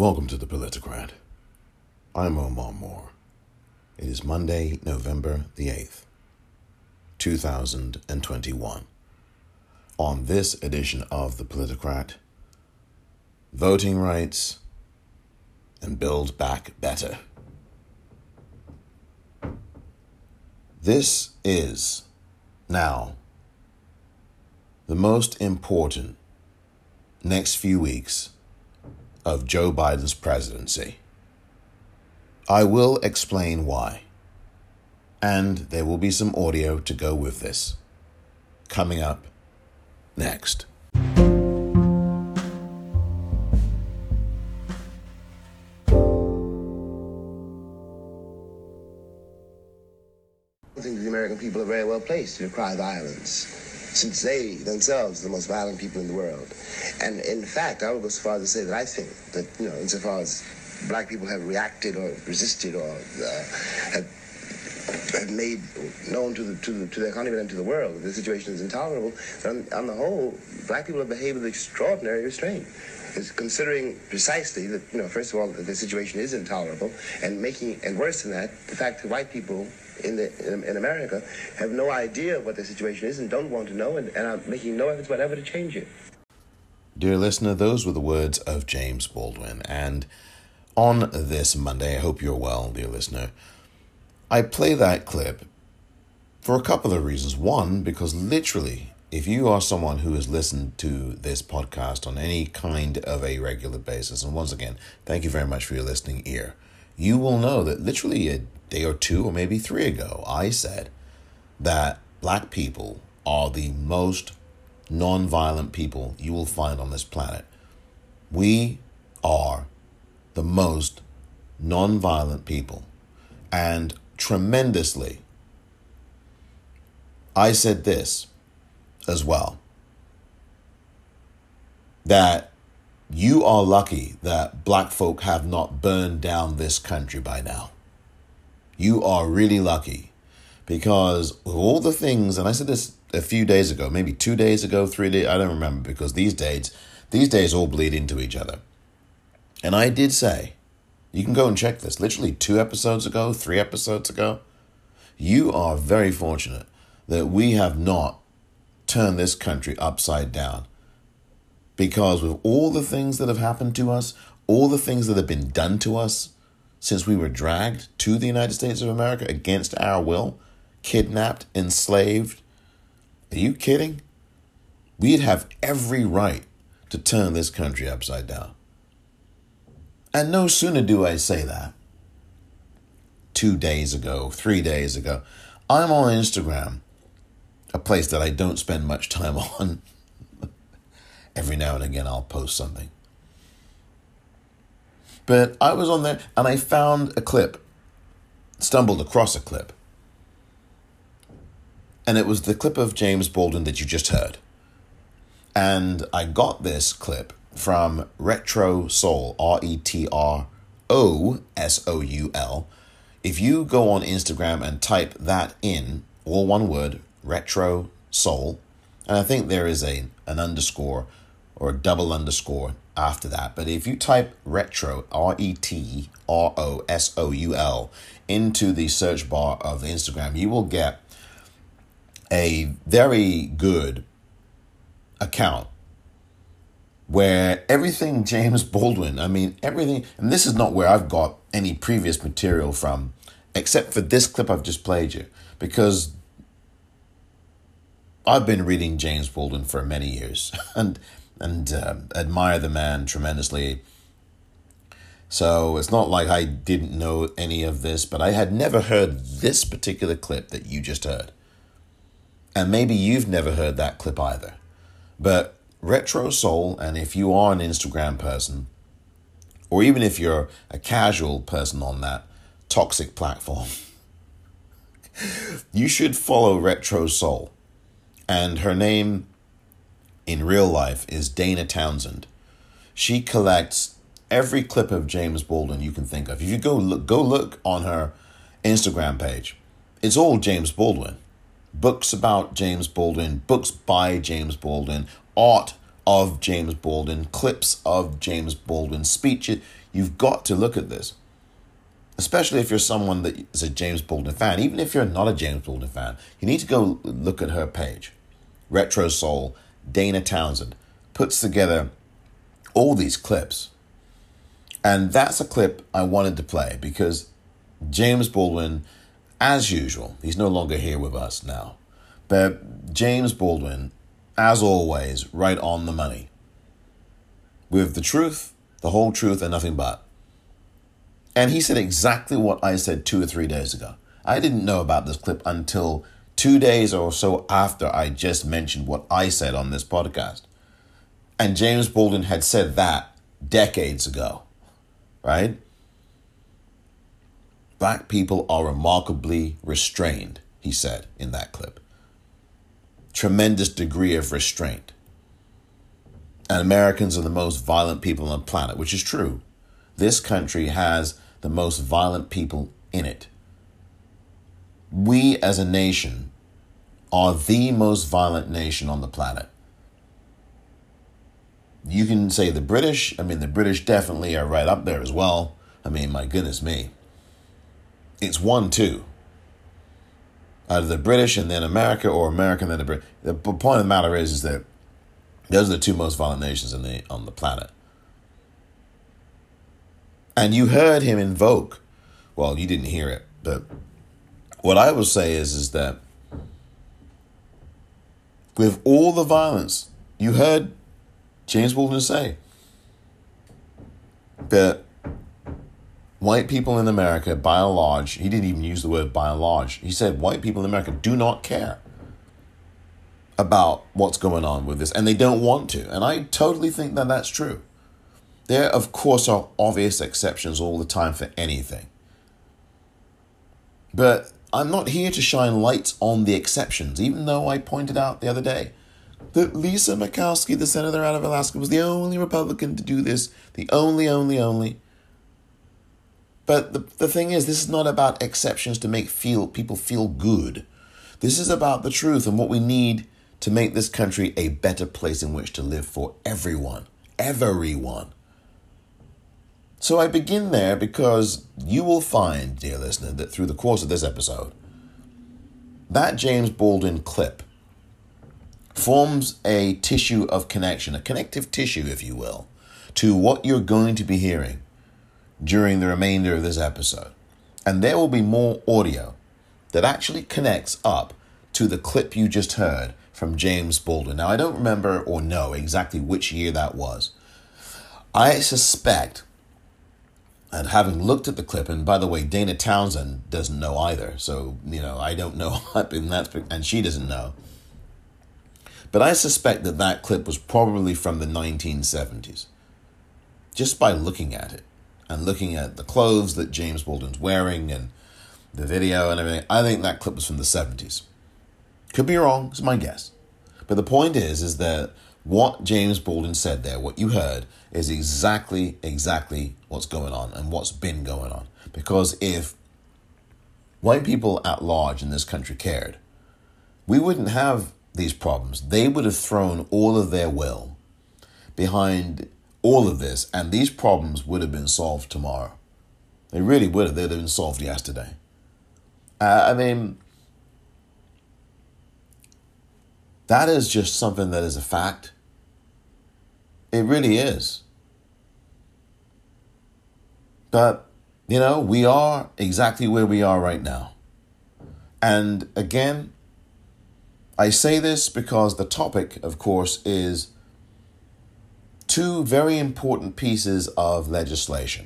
Welcome to the Politicrat. I'm Omar Moore. It is Monday, November the 8th, 2021. On this edition of the Politicrat, voting rights and build back better. This is now the most important next few weeks of Joe Biden's presidency. I will explain why, and there will be some audio to go with this coming up next. I think the American people are very well placed to cry violence, since they themselves are the most violent people in the world. And in fact, I would go so far as to say that I think that, insofar as black people have reacted or resisted or have made known to the economy and to the world that the situation is intolerable, on the whole, black people have behaved with extraordinary restraint. Is considering precisely that, first of all, that the situation is intolerable, and worse than that, the fact that white people in America have no idea what the situation is and don't want to know and are making no efforts whatever to change it. Dear listener, those were the words of James Baldwin. And on this Monday, I hope you're well, dear listener, I play that clip for a couple of reasons. One, because literally, if you are someone who has listened to this podcast on any kind of a regular basis, and once again, thank you very much for your listening ear, you will know that literally a day or two or maybe three ago, I said that black people are the most non-violent people you will find on this planet. We are the most non-violent people. And tremendously, I said this as well, that you are lucky that black folk have not burned down this country by now. You are really lucky, because of all the things, and I said this a few days ago, maybe 2 days ago, 3 days, I don't remember, because these days all bleed into each other. And I did say, you can go and check this, literally 2 episodes ago, 3 episodes ago, you are very fortunate that we have not turned this country upside down. Because with all the things that have happened to us, all the things that have been done to us since we were dragged to the United States of America against our will, kidnapped, enslaved, are you kidding? We'd have every right to turn this country upside down. And no sooner do I say that, 2 days ago, 3 days ago, I'm on Instagram, a place that I don't spend much time on. Every now and again, I'll post something. But I was on there and I found a clip, stumbled across a clip. And it was the clip of James Baldwin that you just heard. And I got this clip from Retro Soul, RetroSoul. If you go on Instagram and type that in, all one word, Retro Soul, and I think there is an underscore or a double underscore after that. But if you type retro, RetroSoul, into the search bar of the Instagram, you will get a very good account where everything James Baldwin, everything, and this is not where I've got any previous material from, except for this clip I've just played you, because I've been reading James Baldwin for many years and admire the man tremendously. So it's not like I didn't know any of this, but I had never heard this particular clip that you just heard. And maybe you've never heard that clip either. But Retro Soul, and if you are an Instagram person, or even if you're a casual person on that toxic platform, you should follow Retro Soul. And her name in real life is Dana Townsend. She collects every clip of James Baldwin you can think of. If you go look on her Instagram page, it's all James Baldwin. Books about James Baldwin, books by James Baldwin, art of James Baldwin, clips of James Baldwin, speeches, You've got to look at this, especially if you're someone that is a James Baldwin fan. Even if you're not a James Baldwin fan, you need to go look at her page. Retro Soul, Dana Townsend, puts together all these clips. And that's a clip I wanted to play because James Baldwin, as usual, he's no longer here with us now, but James Baldwin, as always, right on the money. With the truth, the whole truth, and nothing but. And he said exactly what I said 2 or 3 days ago. I didn't know about this clip until 2 days or so after I just mentioned what I said on this podcast. And James Baldwin had said that decades ago, right? Black people are remarkably restrained, he said in that clip. Tremendous degree of restraint. And Americans are the most violent people on the planet, which is true. This country has the most violent people in it. We as a nation are the most violent nation on the planet. You can say the British. I mean, the British definitely are right up there as well. I mean, my goodness me. It's 1-2. Out of the British and then America, or America and then the British. The point of the matter is that those are the two most violent nations on the planet. And you heard him invoke, well, you didn't hear it, but what I will say is that with all the violence, you heard James Baldwin say that white people in America, by and large, he didn't even use the word by and large. He said white people in America do not care about what's going on with this, and they don't want to. And I totally think that that's true. There, of course, are obvious exceptions all the time for anything. But I'm not here to shine lights on the exceptions, even though I pointed out the other day that Lisa Murkowski, the senator out of Alaska, was the only Republican to do this. The only. But the thing is, this is not about exceptions to make people feel good. This is about the truth and what we need to make this country a better place in which to live for everyone. Everyone. So I begin there because you will find, dear listener, that through the course of this episode, that James Baldwin clip forms a tissue of connection, a connective tissue, if you will, to what you're going to be hearing during the remainder of this episode. And there will be more audio that actually connects up to the clip you just heard from James Baldwin. Now, I don't remember or know exactly which year that was. I suspect, and having looked at the clip, and by the way, Dana Townsend doesn't know either. So, I don't know, and she doesn't know. But I suspect that clip was probably from the 1970s. Just by looking at it, and looking at the clothes that James Baldwin's wearing, and the video and everything, I think that clip was from the 70s. Could be wrong, it's my guess. But the point is that what James Baldwin said there, what you heard, is exactly what's going on and what's been going on. Because if white people at large in this country cared, we wouldn't have these problems. They would have thrown all of their will behind all of this, and these problems would have been solved tomorrow. They really would have. They'd have been solved yesterday. That is just something that is a fact. It really is. But, we are exactly where we are right now. And again, I say this because the topic, of course, is two very important pieces of legislation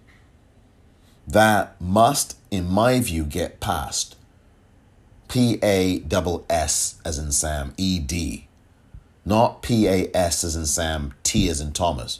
that must, in my view, get passed. PASS as in Sam, ED. Not PAS as in Sam, T as in Thomas.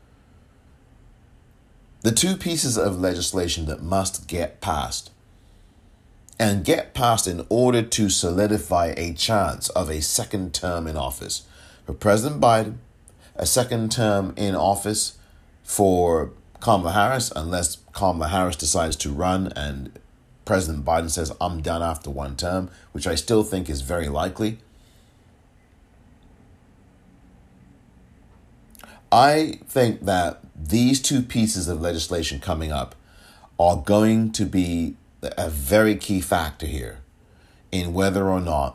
The two pieces of legislation that must get passed, and get passed in order to solidify a chance of a second term in office for President Biden, a second term in office for Kamala Harris, unless Kamala Harris decides to run and President Biden says, I'm done after one term, which I still think is very likely. I think that these two pieces of legislation coming up are going to be a very key factor here in whether or not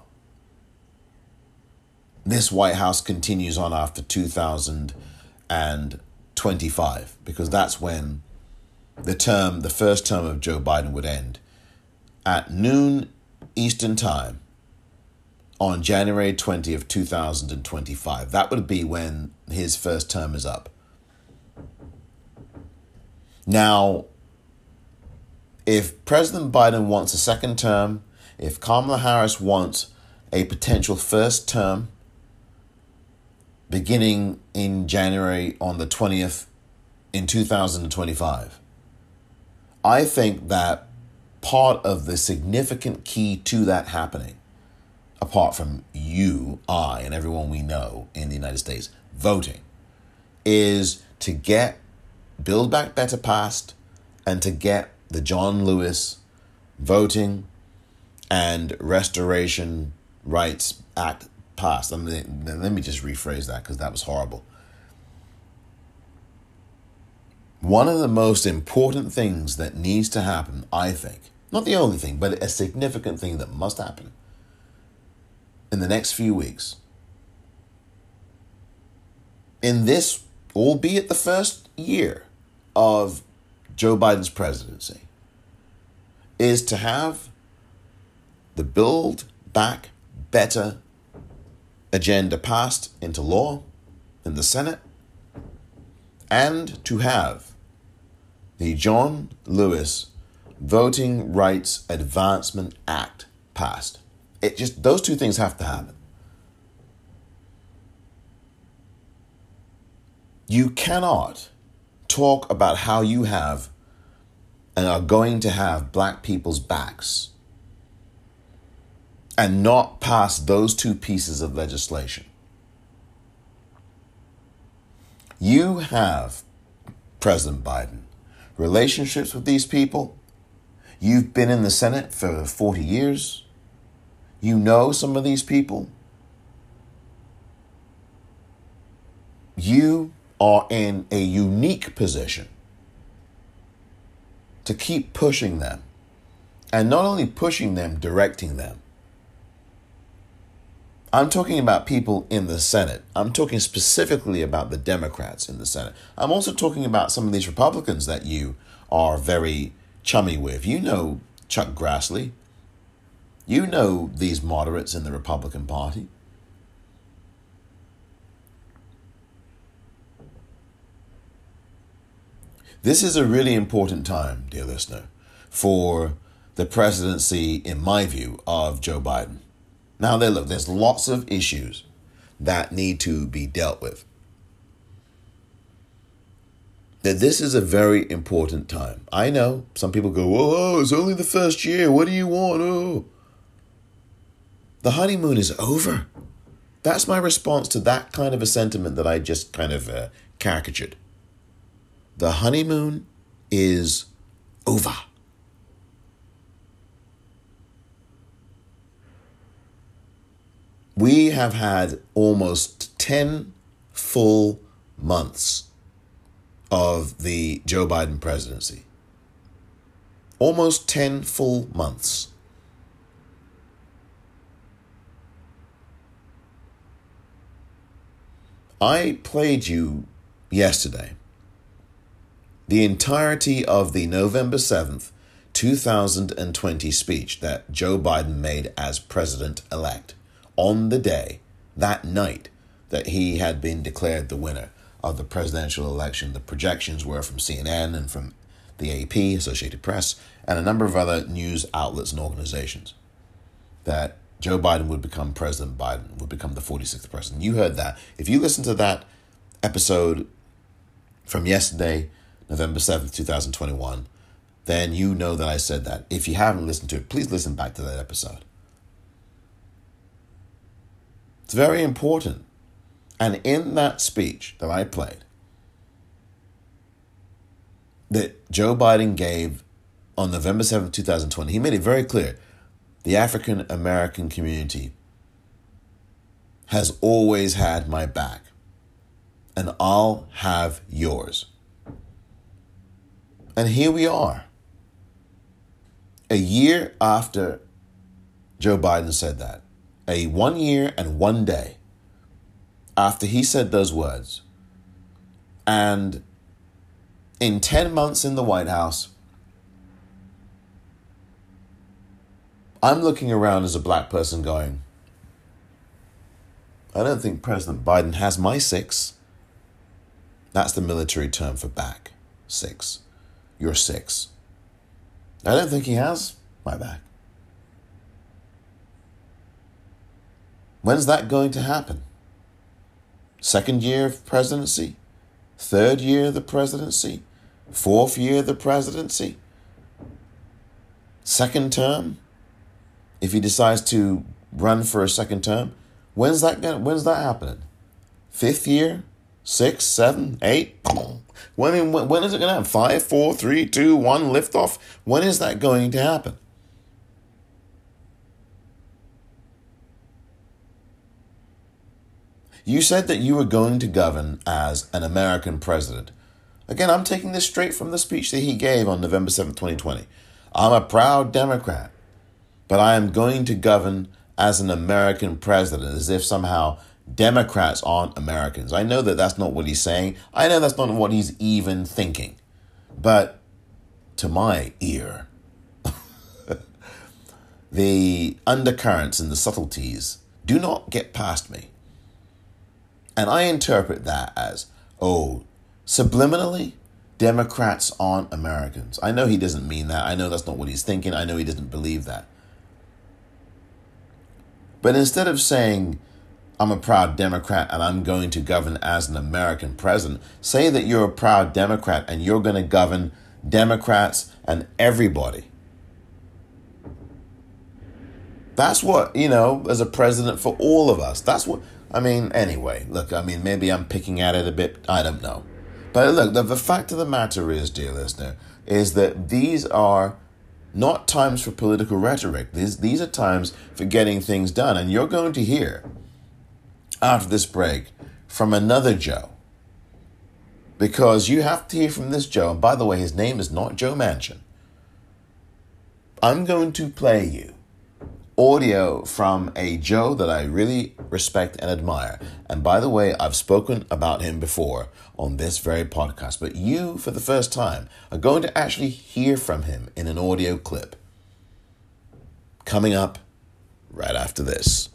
this White House continues on after 2025, because that's when the first term of Joe Biden would end at noon Eastern Time on January 20th, 2025. That would be when his first term is up. Now, if President Biden wants a second term, if Kamala Harris wants a potential first term beginning in January on the 20th in 2025, I think that part of the significant key to that happening, apart from you, I, and everyone we know in the United States voting, is to get Build Back Better passed and to get the John Lewis Voting and Restoration Rights Act passed. Let me just rephrase that because that was horrible. One of the most important things that needs to happen, I think, not the only thing, but a significant thing that must happen in the next few weeks, in this, albeit the first year of Joe Biden's presidency, is to have the Build Back Better agenda passed into law in the Senate, and to have the John Lewis Voting Rights Advancement Act passed. Those two things have to happen. You cannot talk about how you have and are going to have black people's backs and not pass those two pieces of legislation. You have, President Biden, relationships with these people. You've been in the Senate for 40 years. You know some of these people. You are in a unique position to keep pushing them. And not only pushing them, directing them. I'm talking about people in the Senate. I'm talking specifically about the Democrats in the Senate. I'm also talking about some of these Republicans that you are very chummy with. You know Chuck Grassley. You know these moderates in the Republican Party. This is a really important time, dear listener, for the presidency, in my view, of Joe Biden. Now, there's lots of issues that need to be dealt with. That this is a very important time. I know some people go, "Oh, it's only the first year. What do you want?" Oh, the honeymoon is over. That's my response to that kind of a sentiment that I just kind of caricatured. The honeymoon is over. We have had almost 10 full months of the Joe Biden presidency. Almost 10 full months. I played you yesterday the entirety of the November 7th, 2020 speech that Joe Biden made as president-elect on the day, that night, that he had been declared the winner of the presidential election. The projections were from CNN and from the AP, Associated Press, and a number of other news outlets and organizations, that Joe Biden would become President Biden, would become the 46th president. You heard that. If you listen to that episode from yesterday, November 7th, 2021, then you know that I said that. If you haven't listened to it, please listen back to that episode. It's very important. And in that speech that I played, that Joe Biden gave on November 7th, 2020, he made it very clear. The African American community has always had my back. and I'll have yours. And here we are. A year after Joe Biden said that, 1 year and 1 day after he said those words, and in 10 months in the White House, I'm looking around as a black person going, I don't think President Biden has my 6. That's the military term for back. 6. You're 6. I don't think he has my back. When's that going to happen? 2nd year of presidency? 3rd year of the presidency? 4th year of the presidency? 2nd term? If he decides to run for a 2nd term, when's that happening? 5th year? 6, 7, 8? When is it going to happen? 5, 4, 3, 2, 1, liftoff? When is that going to happen? You said that you were going to govern as an American president. Again, I'm taking this straight from the speech that he gave on November 7th, 2020. I'm a proud Democrat, but I am going to govern as an American president, as if somehow Democrats aren't Americans. I know that that's not what he's saying. I know that's not what he's even thinking. But to my ear, the undercurrents and the subtleties do not get past me. And I interpret that as, subliminally, Democrats aren't Americans. I know he doesn't mean that. I know that's not what he's thinking. I know he doesn't believe that. But instead of saying, I'm a proud Democrat and I'm going to govern as an American president, say that you're a proud Democrat and you're going to govern Democrats and everybody. That's what, as a president for all of us. That's what, anyway, look, maybe I'm picking at it a bit. I don't know. But look, the fact of the matter is, dear listener, is that these are not times for political rhetoric. These are times for getting things done. And you're going to hear, after this break, from another Joe. Because you have to hear from this Joe. And by the way, his name is not Joe Manchin. I'm going to play you audio from a Joe that I really respect and admire. And by the way, I've spoken about him before on this very podcast. But you, for the first time, are going to actually hear from him in an audio clip. Coming up right after this.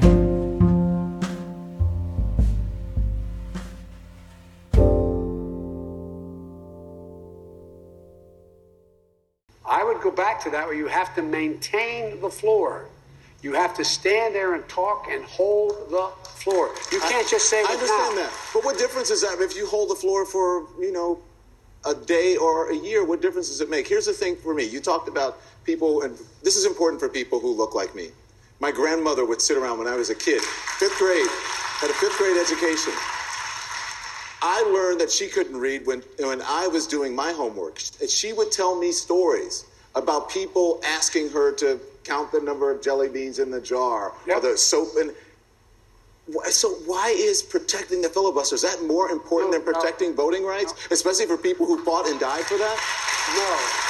I would go back to that where you have to maintain the floor. You have to stand there and talk and hold the floor. You can't just say, I understand that. But what difference is that if you hold the floor for, a day or a year, what difference does it make? Here's the thing for me. You talked about people, and this is important for people who look like me. My grandmother would sit around when I was a kid, 5th grade, had a 5th grade education. I learned that she couldn't read when I was doing my homework. She would tell me stories about people asking her to count the number of jelly beans in the jar, or the soap. So why is protecting the filibuster, is that more important than protecting voting rights, especially for people who fought and died for that? No,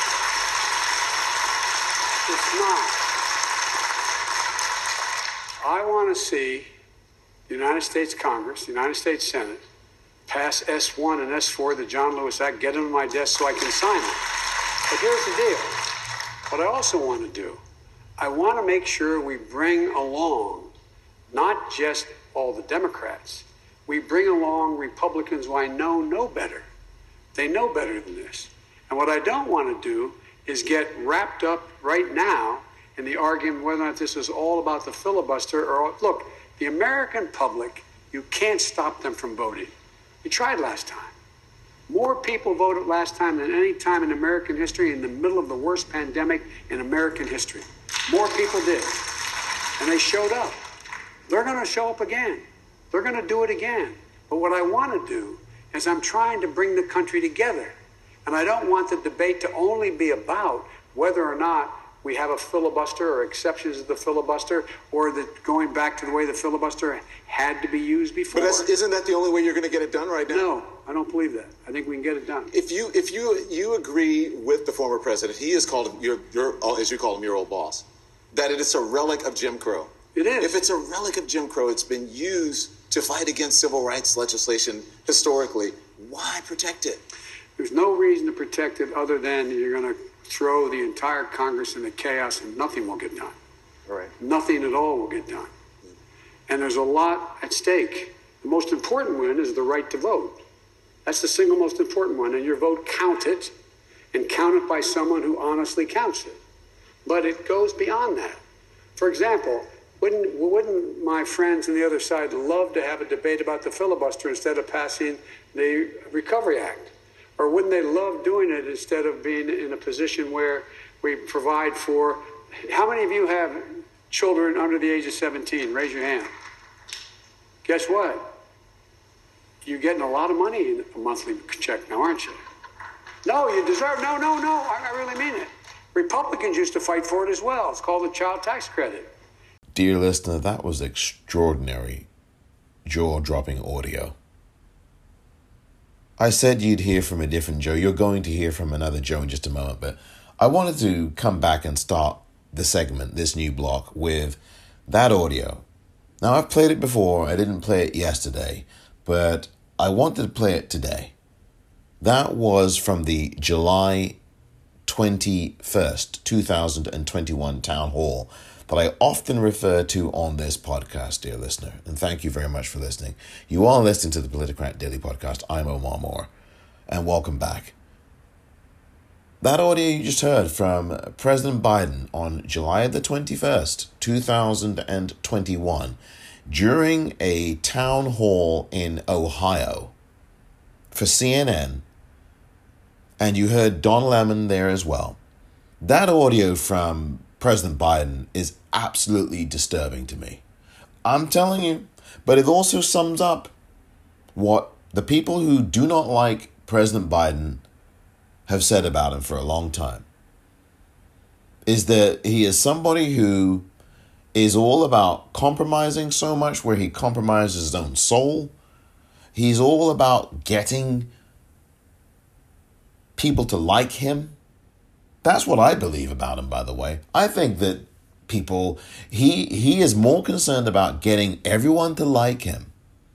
it's not. I want to see the United States Congress, the United States Senate, pass S1 and S4, the John Lewis Act, get them on my desk so I can sign them. But here's the deal. What I also want to do, I want to make sure we bring along not just all the Democrats. We bring along Republicans who I know better. They know better than this. And what I don't want to do is get wrapped up right now in the argument whether or not this is all about the filibuster or, look, the American public, you can't stop them from voting. You tried last time. More people voted last time than any time in American history in the middle of the worst pandemic in American history. More people did. And they showed up. They're going to show up again. They're going to do it again. But what I want to do is I'm trying to bring the country together. And I don't want the debate to only be about whether or not we have a filibuster or exceptions to the filibuster, or that going back to the way the filibuster had to be used before. But isn't that the only way you're going to get it done right now? No, I don't believe that. I think we can get it done. If you agree with the former president, he is called your as you call him, your old boss, that it is a relic of Jim Crow. It is. If it's a relic of Jim Crow, it's been used to fight against civil rights legislation historically. Why protect it? There's no reason to protect it other than you're going to throw the entire Congress into chaos and nothing will get done. All right. Nothing at all will get done. And there's a lot at stake. The most important one is the right to vote. That's the single most important one. And your vote counted, and counted by someone who honestly counts it. But it goes beyond that. For example, wouldn't my friends on the other side love to have a debate about the filibuster instead of passing the Recovery Act? Or wouldn't they love doing it instead of being in a position where we provide for... How many of you have children under the age of 17? Raise your hand. Guess what? You're getting a lot of money in a monthly check now, aren't you? No, you deserve... No. I really mean it. Republicans used to fight for it as well. It's called the child tax credit. Dear listener, that was extraordinary, jaw-dropping audio. I said you'd hear from a different Joe. You're going to hear from another Joe in just a moment, but I wanted to come back and start the segment, this new block, with that audio. Now, I've played it before. I didn't play it yesterday, but I wanted to play it today. That was from the July 21st, 2021 town hall that I often refer to on this podcast, dear listener. And thank you very much for listening. You are listening to the Politicrat Daily Podcast. I'm Omar Moore, and welcome back. That audio you just heard from President Biden on July the 21st, 2021, during a town hall in Ohio for CNN, and you heard Don Lemon there as well. That audio from President Biden is absolutely disturbing to me. I'm telling you, but it also sums up what the people who do not like President Biden have said about him for a long time. Is that he is somebody who is all about compromising so much where he compromises his own soul. He's all about getting people to like him. That's what I believe about him, by the way. I think that people, he is more concerned about getting everyone to like him.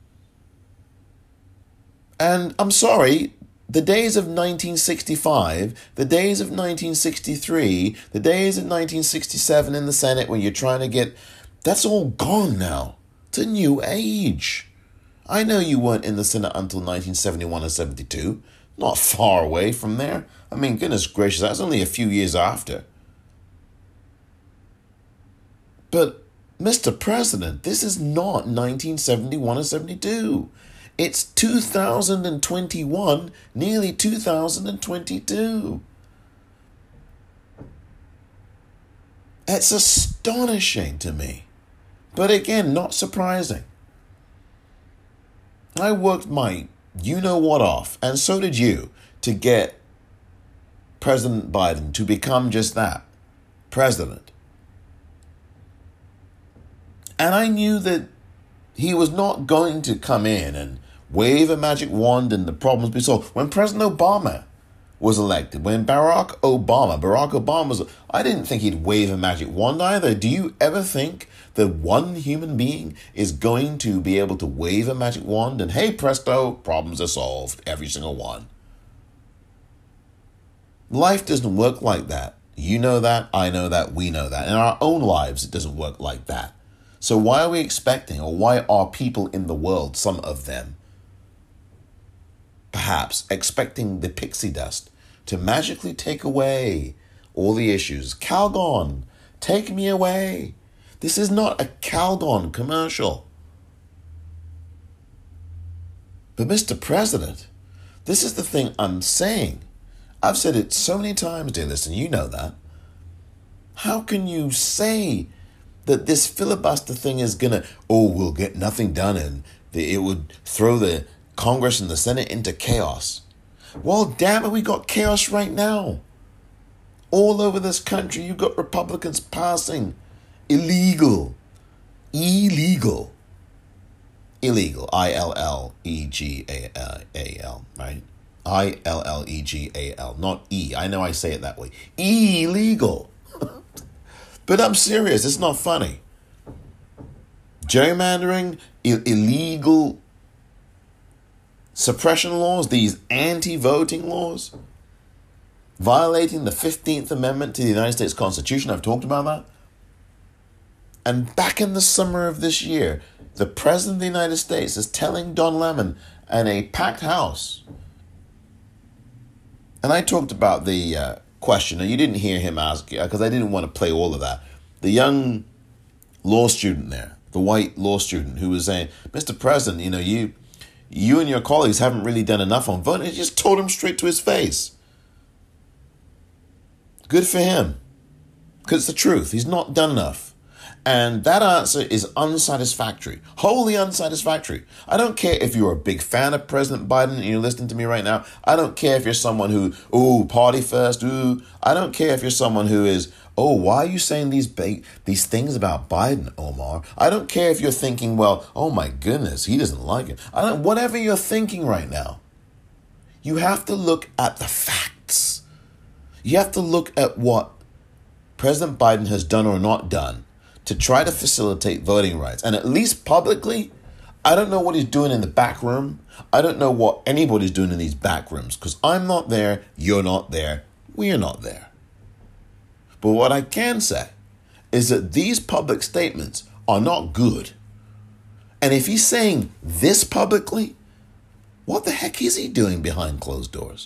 And I'm sorry, the days of 1965, the days of 1963, the days of 1967 in the Senate when you're trying to get, that's all gone now. It's a new age. I know you weren't in the Senate until 1971 or 72. Not far away from there. I mean, goodness gracious, that's only a few years after. But, Mr. President, this is not 1971 or 72. It's 2021, nearly 2022. It's astonishing to me. But again, not surprising. I worked my you-know-what off, and so did you, to get President Biden to become just that, president. And I knew that he was not going to come in and wave a magic wand and the problems be solved. When President Obama was elected, when Barack Obama was, I didn't think he'd wave a magic wand either. Do you ever think that one human being is going to be able to wave a magic wand and, hey, presto, problems are solved, every single one? Life doesn't work like that. You know that, I know that, we know that. In our own lives, it doesn't work like that. So why are we expecting, or why are people in the world, some of them, perhaps expecting the pixie dust to magically take away all the issues? Calgon, take me away. This is not a Calgon commercial. But Mr. President, this is the thing I'm saying. I've said it so many times, dear listener, you know that. How can you say that this filibuster thing is gonna, we'll get nothing done and it would throw the Congress and the Senate into chaos? Well, damn it, we got chaos right now. All over this country, you've got Republicans passing illegal, I-L-L-E-G-A-L, right? I-L-L-E-G-A-L, not E. I know I say it that way. Illegal. But I'm serious. It's not funny. Gerrymandering, illegal suppression laws, these anti-voting laws, violating the 15th Amendment to the United States Constitution. I've talked about that. And back in the summer of this year, the President of the United States is telling Don Lemon in a packed house. And I talked about the question, and you didn't hear him ask, because I didn't want to play all of that. The young law student there, the white law student who was saying, Mr. President, you and your colleagues haven't really done enough on voting. He just told him straight to his face. Good for him. Because it's the truth. He's not done enough. And that answer is unsatisfactory. Wholly unsatisfactory. I don't care if you're a big fan of President Biden and you're listening to me right now. I don't care if you're someone who, party first, I don't care if you're someone who is, why are you saying these things about Biden, Omar? I don't care if you're thinking, well, oh my goodness, he doesn't like it. Whatever you're thinking right now, you have to look at the facts. You have to look at what President Biden has done or not done to try to facilitate voting rights. And at least publicly, I don't know what he's doing in the back room. I don't know what anybody's doing in these back rooms, because I'm not there, you're not there, we're not there. But what I can say is that these public statements are not good. And if he's saying this publicly, what the heck is he doing behind closed doors?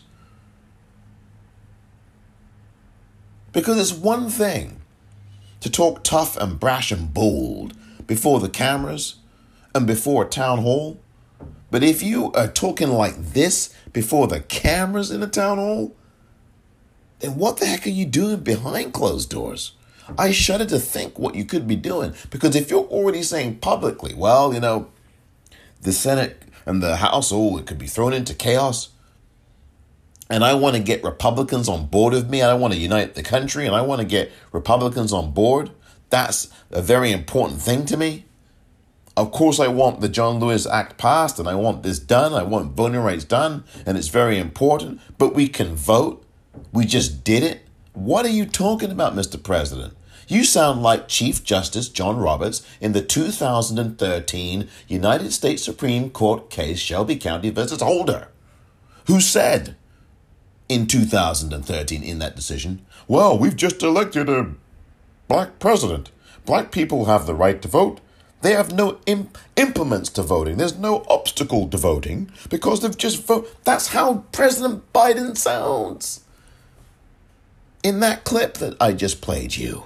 Because it's one thing to talk tough and brash and bold before the cameras and before a town hall. But if you are talking like this before the cameras in a town hall, then what the heck are you doing behind closed doors? I shudder to think what you could be doing. Because if you're already saying publicly, well, the Senate and the House, it could be thrown into chaos. And I want to get Republicans on board with me. I want to unite the country, and I want to get Republicans on board. That's a very important thing to me. Of course, I want the John Lewis Act passed, and I want this done. I want voting rights done, and it's very important. But we can vote. We just did it. What are you talking about, Mr. President? You sound like Chief Justice John Roberts in the 2013 United States Supreme Court case Shelby County versus Holder, who said in 2013 in that decision, well, we've just elected a black president. Black people have the right to vote. They have no impediments to voting. There's no obstacle to voting because they've just voted. That's how President Biden sounds in that clip that I just played you.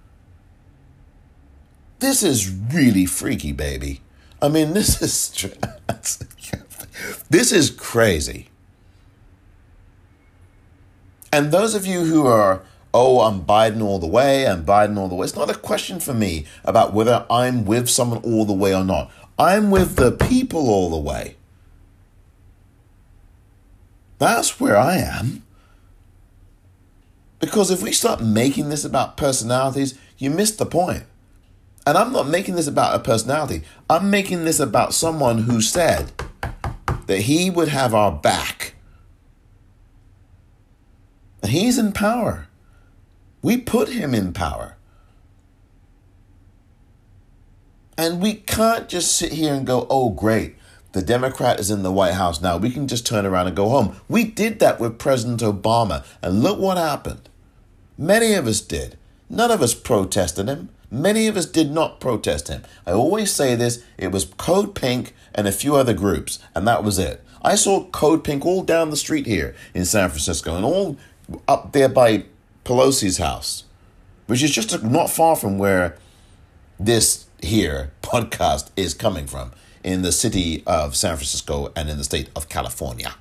This is really freaky, baby. I mean, this is crazy. And those of you who are, I'm Biden all the way, it's not a question for me about whether I'm with someone all the way or not. I'm with the people all the way. That's where I am. Because if we start making this about personalities, you miss the point. And I'm not making this about a personality. I'm making this about someone who said that he would have our back. He's in power. We put him in power. And we can't just sit here and go, oh, great, the Democrat is in the White House now. We can just turn around and go home. We did that with President Obama. And look what happened. Many of us did. None of us protested him. Many of us did not protest him. I always say this, it was Code Pink and a few other groups, and that was it. I saw Code Pink all down the street here in San Francisco and all up there by Pelosi's house, which is just not far from where this here podcast is coming from, in the city of San Francisco and in the state of California.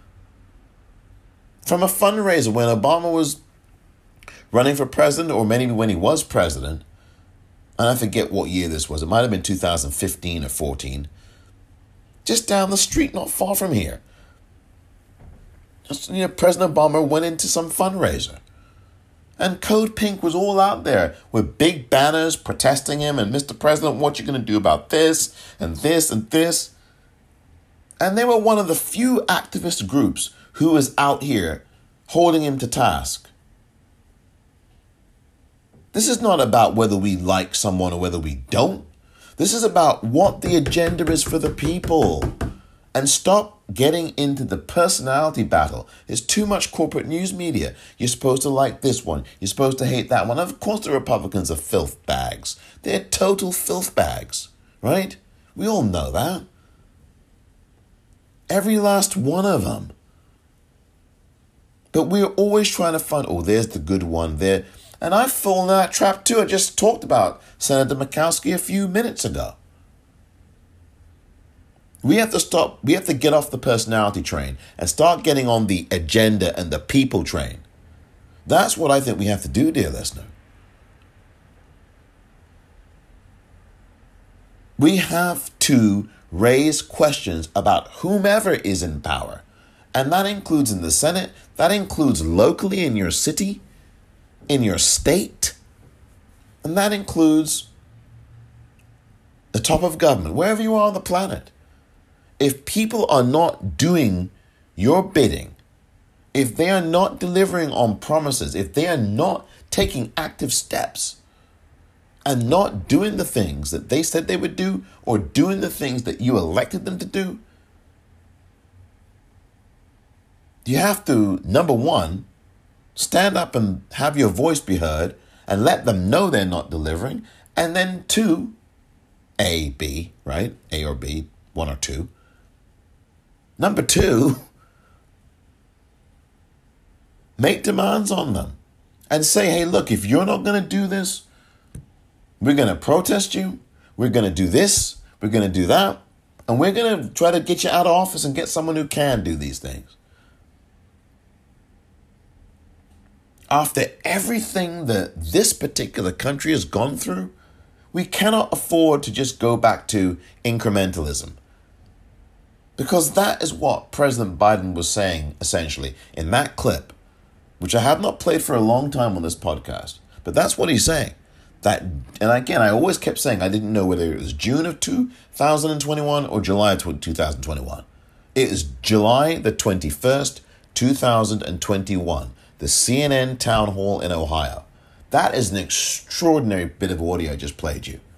From a fundraiser when Obama was running for president, or maybe when he was president, and I forget what year this was. It might have been 2015 or 14. Just down the street, not far from here. Just, President Obama went into some fundraiser. And Code Pink was all out there with big banners protesting him and Mr. President, what you going to do about this and this and this? And they were one of the few activist groups who was out here holding him to task. This is not about whether we like someone or whether we don't. This is about what the agenda is for the people. And stop getting into the personality battle. It's too much corporate news media. You're supposed to like this one. You're supposed to hate that one. Of course the Republicans are filth bags. They're total filth bags, right? We all know that. Every last one of them. But we're always trying to find, oh, there's the good one there. And I've fallen in that trap too. I just talked about Senator Murkowski a few minutes ago. We have to stop. We have to get off the personality train and start getting on the agenda and the people train. That's what I think we have to do, dear listener. We have to raise questions about whomever is in power. And that includes in the Senate. That includes locally in your city, in your state. And that includes the top of government, wherever you are on the planet. If people are not doing your bidding, if they are not delivering on promises, if they are not taking active steps and not doing the things that they said they would do or doing the things that you elected them to do, you have to, number one, stand up and have your voice be heard and let them know they're not delivering. And then two, A, B, right? A or B, one or two. Number two, make demands on them and say, hey, look, if you're not going to do this, we're going to protest you. We're going to do this. We're going to do that. And we're going to try to get you out of office and get someone who can do these things. After everything that this particular country has gone through, we cannot afford to just go back to incrementalism. Because that is what President Biden was saying, essentially, in that clip, which I have not played for a long time on this podcast. But that's what he's saying. That, and again, I always kept saying I didn't know whether it was June of 2021 or July of 2021. It is July the 21st, 2021, the CNN town hall in Ohio. That is an extraordinary bit of audio I just played you.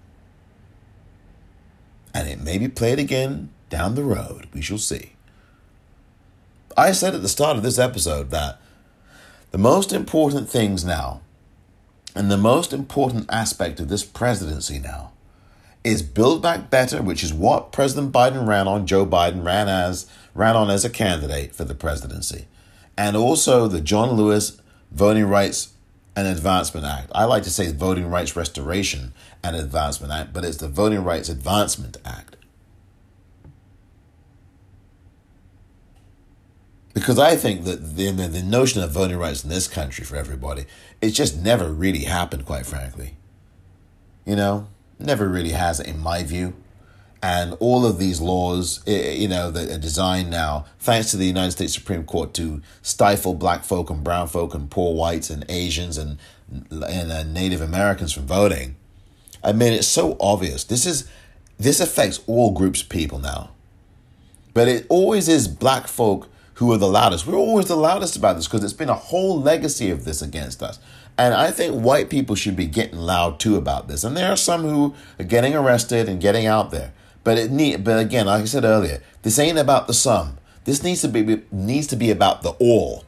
And it may be played again down the road. We shall see. I said at the start of this episode that the most important things now and the most important aspect of this presidency now is Build Back Better, which is what President Biden ran on. Joe Biden ran on as a candidate for the presidency. And also the John Lewis Voting Rights and Advancement Act. I like to say Voting Rights Restoration and Advancement Act, but it's the Voting Rights Advancement Act. Because I think that the notion of voting rights in this country for everybody, it's just never really happened, quite frankly. You know, never really has, in my view. And all of these laws, you know, that are designed now, thanks to the United States Supreme Court, to stifle black folk and brown folk and poor whites and Asians and Native Americans from voting. I mean, it's so obvious. This affects all groups of people now. But it always is black folk who are the loudest. We're always the loudest about this because it's been a whole legacy of this against us. And I think white people should be getting loud too about this. And there are some who are getting arrested and getting out there. But again, like I said earlier, this ain't about the some. This needs to be about the all.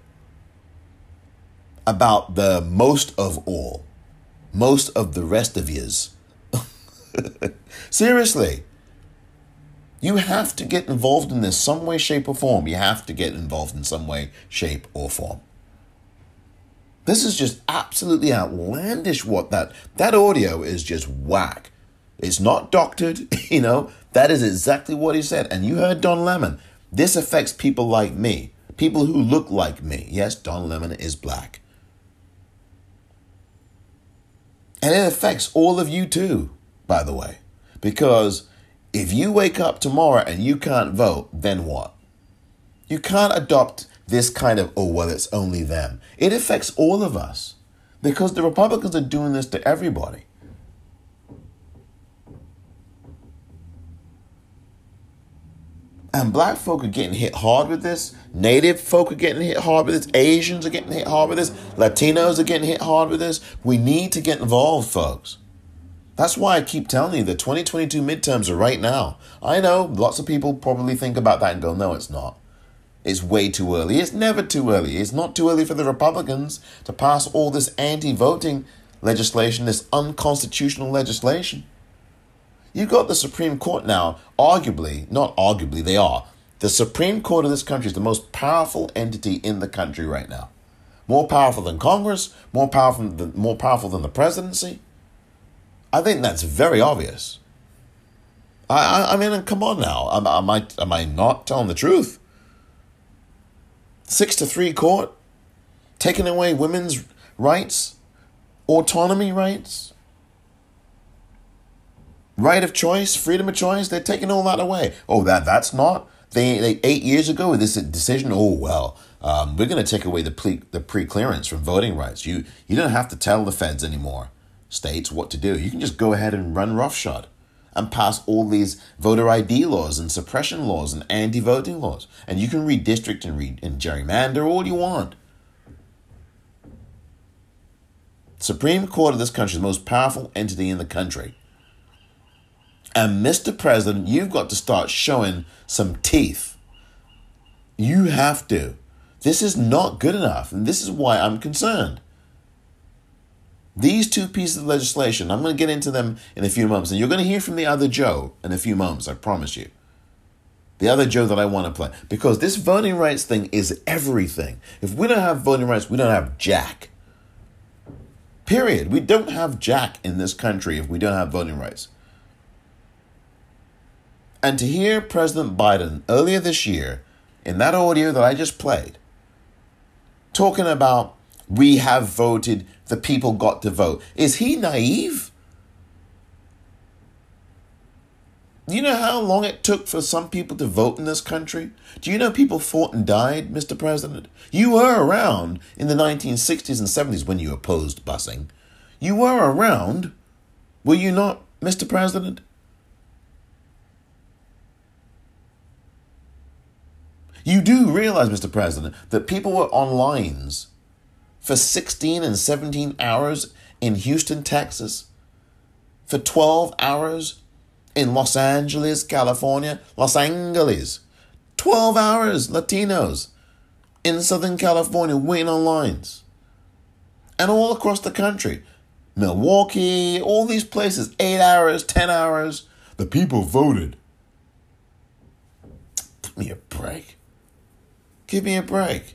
About the most of all. Most of the rest of yous. Seriously. You have to get involved in this some way, shape, or form. You have to get involved in some way, shape, or form. This is just absolutely outlandish what that audio is just whack. It's not doctored, you know. That is exactly what he said. And you heard Don Lemon. This affects people like me. People who look like me. Yes, Don Lemon is black. And it affects all of you too, by the way. Because if you wake up tomorrow and you can't vote, then what? You can't adopt this kind of, oh, well, it's only them. It affects all of us. Because the Republicans are doing this to everybody. And black folk are getting hit hard with this. Native folk are getting hit hard with this. Asians are getting hit hard with this. Latinos are getting hit hard with this. We need to get involved, folks. That's why I keep telling you the 2022 midterms are right now. I know lots of people probably think about that and go, no, it's not. It's way too early. It's never too early. It's not too early for the Republicans to pass all this anti-voting legislation, this unconstitutional legislation. You've got the Supreme Court now, arguably, not arguably, they are. The Supreme Court of this country is the most powerful entity in the country right now. More powerful than Congress, more powerful than the presidency. I think that's very obvious. I mean, come on now. Am I not telling the truth? 6-3 court, taking away women's rights, autonomy rights. Right of choice, freedom of choice, they're taking all that away. Oh, that's not? They 8 years ago with this decision, oh, well, we're going to take away the pre-clearance from voting rights. You don't have to tell the feds anymore, states, what to do. You can just go ahead and run roughshod and pass all these voter ID laws and suppression laws and anti-voting laws. And you can redistrict and gerrymander all you want. Supreme Court of this country is the most powerful entity in the country. And Mr. President, you've got to start showing some teeth. You have to. This is not good enough. And this is why I'm concerned. These two pieces of legislation, I'm going to get into them in a few moments. And you're going to hear from the other Joe in a few moments, I promise you. The other Joe that I want to play. Because this voting rights thing is everything. If we don't have voting rights, we don't have jack. Period. We don't have jack in this country if we don't have voting rights. And to hear President Biden earlier this year, in that audio that I just played, talking about we have voted, the people got to vote. Is he naive? Do you know how long it took for some people to vote in this country? Do you know people fought and died, Mr. President? You were around in the 1960s and 70s when you opposed busing. You were around, were you not, Mr. President? You do realize, Mr. President, that people were on lines for 16 and 17 hours in Houston, Texas, for 12 hours in Los Angeles, California, Los Angeles, 12 hours, Latinos in Southern California waiting on lines, and all across the country, Milwaukee, all these places, 8 hours, 10 hours, the people voted. Give me a break. Give me a break.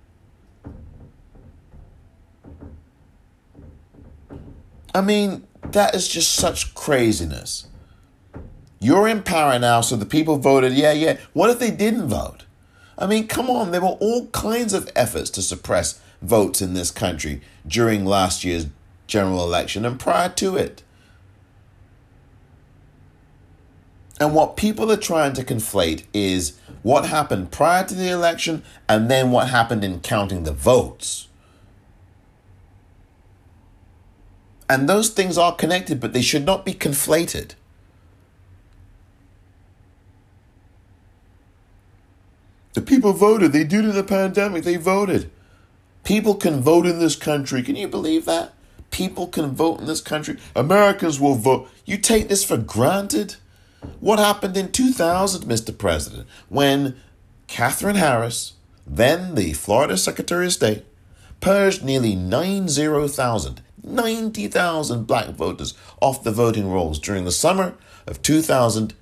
I mean, that is just such craziness. You're in power now, so the people voted, yeah. What if they didn't vote? I mean, come on, there were all kinds of efforts to suppress votes in this country during last year's general election and prior to it. And what people are trying to conflate is what happened prior to the election and then what happened in counting the votes. And those things are connected, but they should not be conflated. The people voted. They due to the pandemic, they voted. People can vote in this country. Can you believe that? People can vote in this country. Americans will vote. You take this for granted? What happened in 2000, Mr. President, when Katherine Harris, then the Florida Secretary of State, purged nearly 90,000 black voters off the voting rolls during the summer of 2000.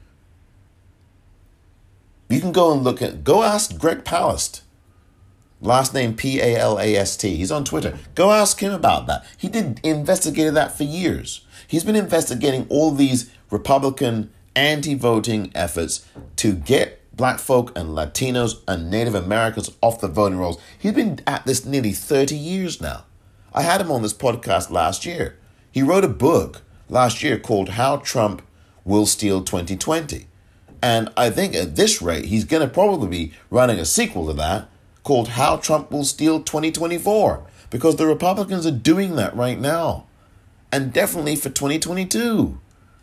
You can go ask Greg Palast, last name Palast. He's on Twitter. Go ask him about that. He investigated that for years. He's been investigating all these Republican anti-voting efforts to get black folk and Latinos and Native Americans off the voting rolls. He's been at this nearly 30 years now. I had him on this podcast last year. He wrote a book last year called How Trump Will Steal 2020. And I think at this rate, he's going to probably be running a sequel to that called How Trump Will Steal 2024. because the Republicans are doing that right now. And definitely for 2022.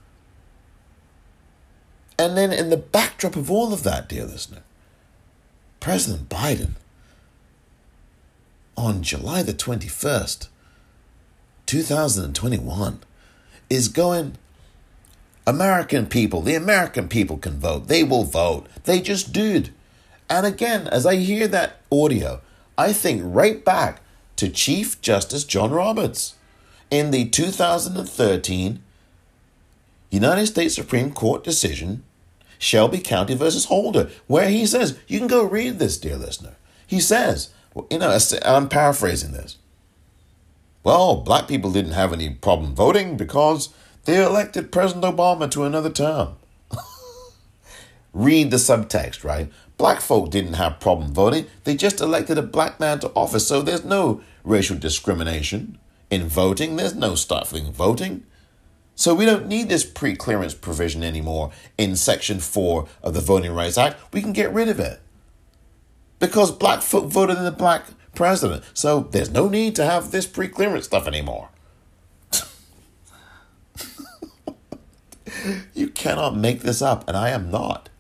And then in the backdrop of all of that, dear listener, President Biden, on July the 21st, 2021, is going, American people, the American people can vote. They will vote. They just did. And again, as I hear that audio, I think right back to Chief Justice John Roberts in the 2013 United States Supreme Court decision, Shelby County versus Holder, where he says, you can go read this, dear listener. He says, I'm paraphrasing this. Well, black people didn't have any problem voting because they elected President Obama to another term. Read the subtext, right? Black folk didn't have problem voting. They just elected a black man to office. So there's no racial discrimination in voting. There's no stifling voting. So we don't need this pre-clearance provision anymore in Section 4 of the Voting Rights Act. We can get rid of it. Because black folk voted in the black president. So there's no need to have this pre-clearance stuff anymore. You cannot make this up, and I am not.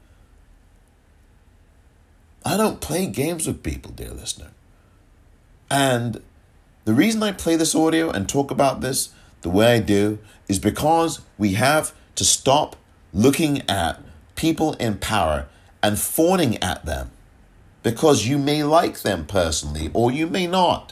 I don't play games with people, dear listener. And the reason I play this audio and talk about this the way I do is because we have to stop looking at people in power and fawning at them because you may like them personally or you may not.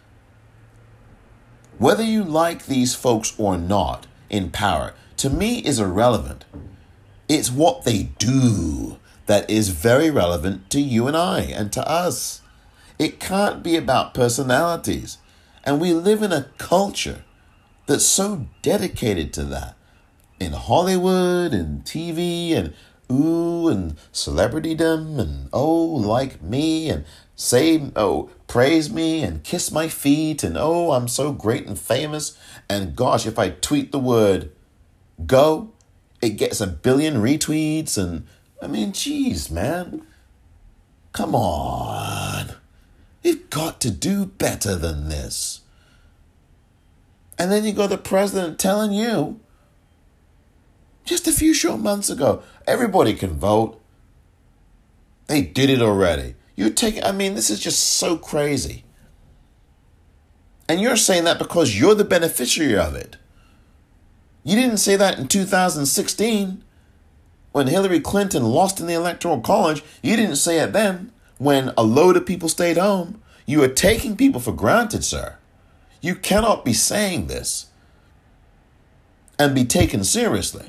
Whether you like these folks or not in power, to me, is irrelevant. It's what they do that is very relevant to you and I and to us. It can't be about personalities. And we live in a culture that's so dedicated to that. In Hollywood and TV and and celebritydom and like me and say, praise me and kiss my feet and I'm so great and famous. And gosh, if I tweet the word go, it gets 1 billion retweets. And I mean, geez, man, come on. You've got to do better than this. And then you got the president telling you just a few short months ago, everybody can vote. They did it already. This is just so crazy. And you're saying that because you're the beneficiary of it. You didn't say that in 2016 when Hillary Clinton lost in the Electoral College. You didn't say it then when a load of people stayed home. You are taking people for granted, sir. You cannot be saying this and be taken seriously.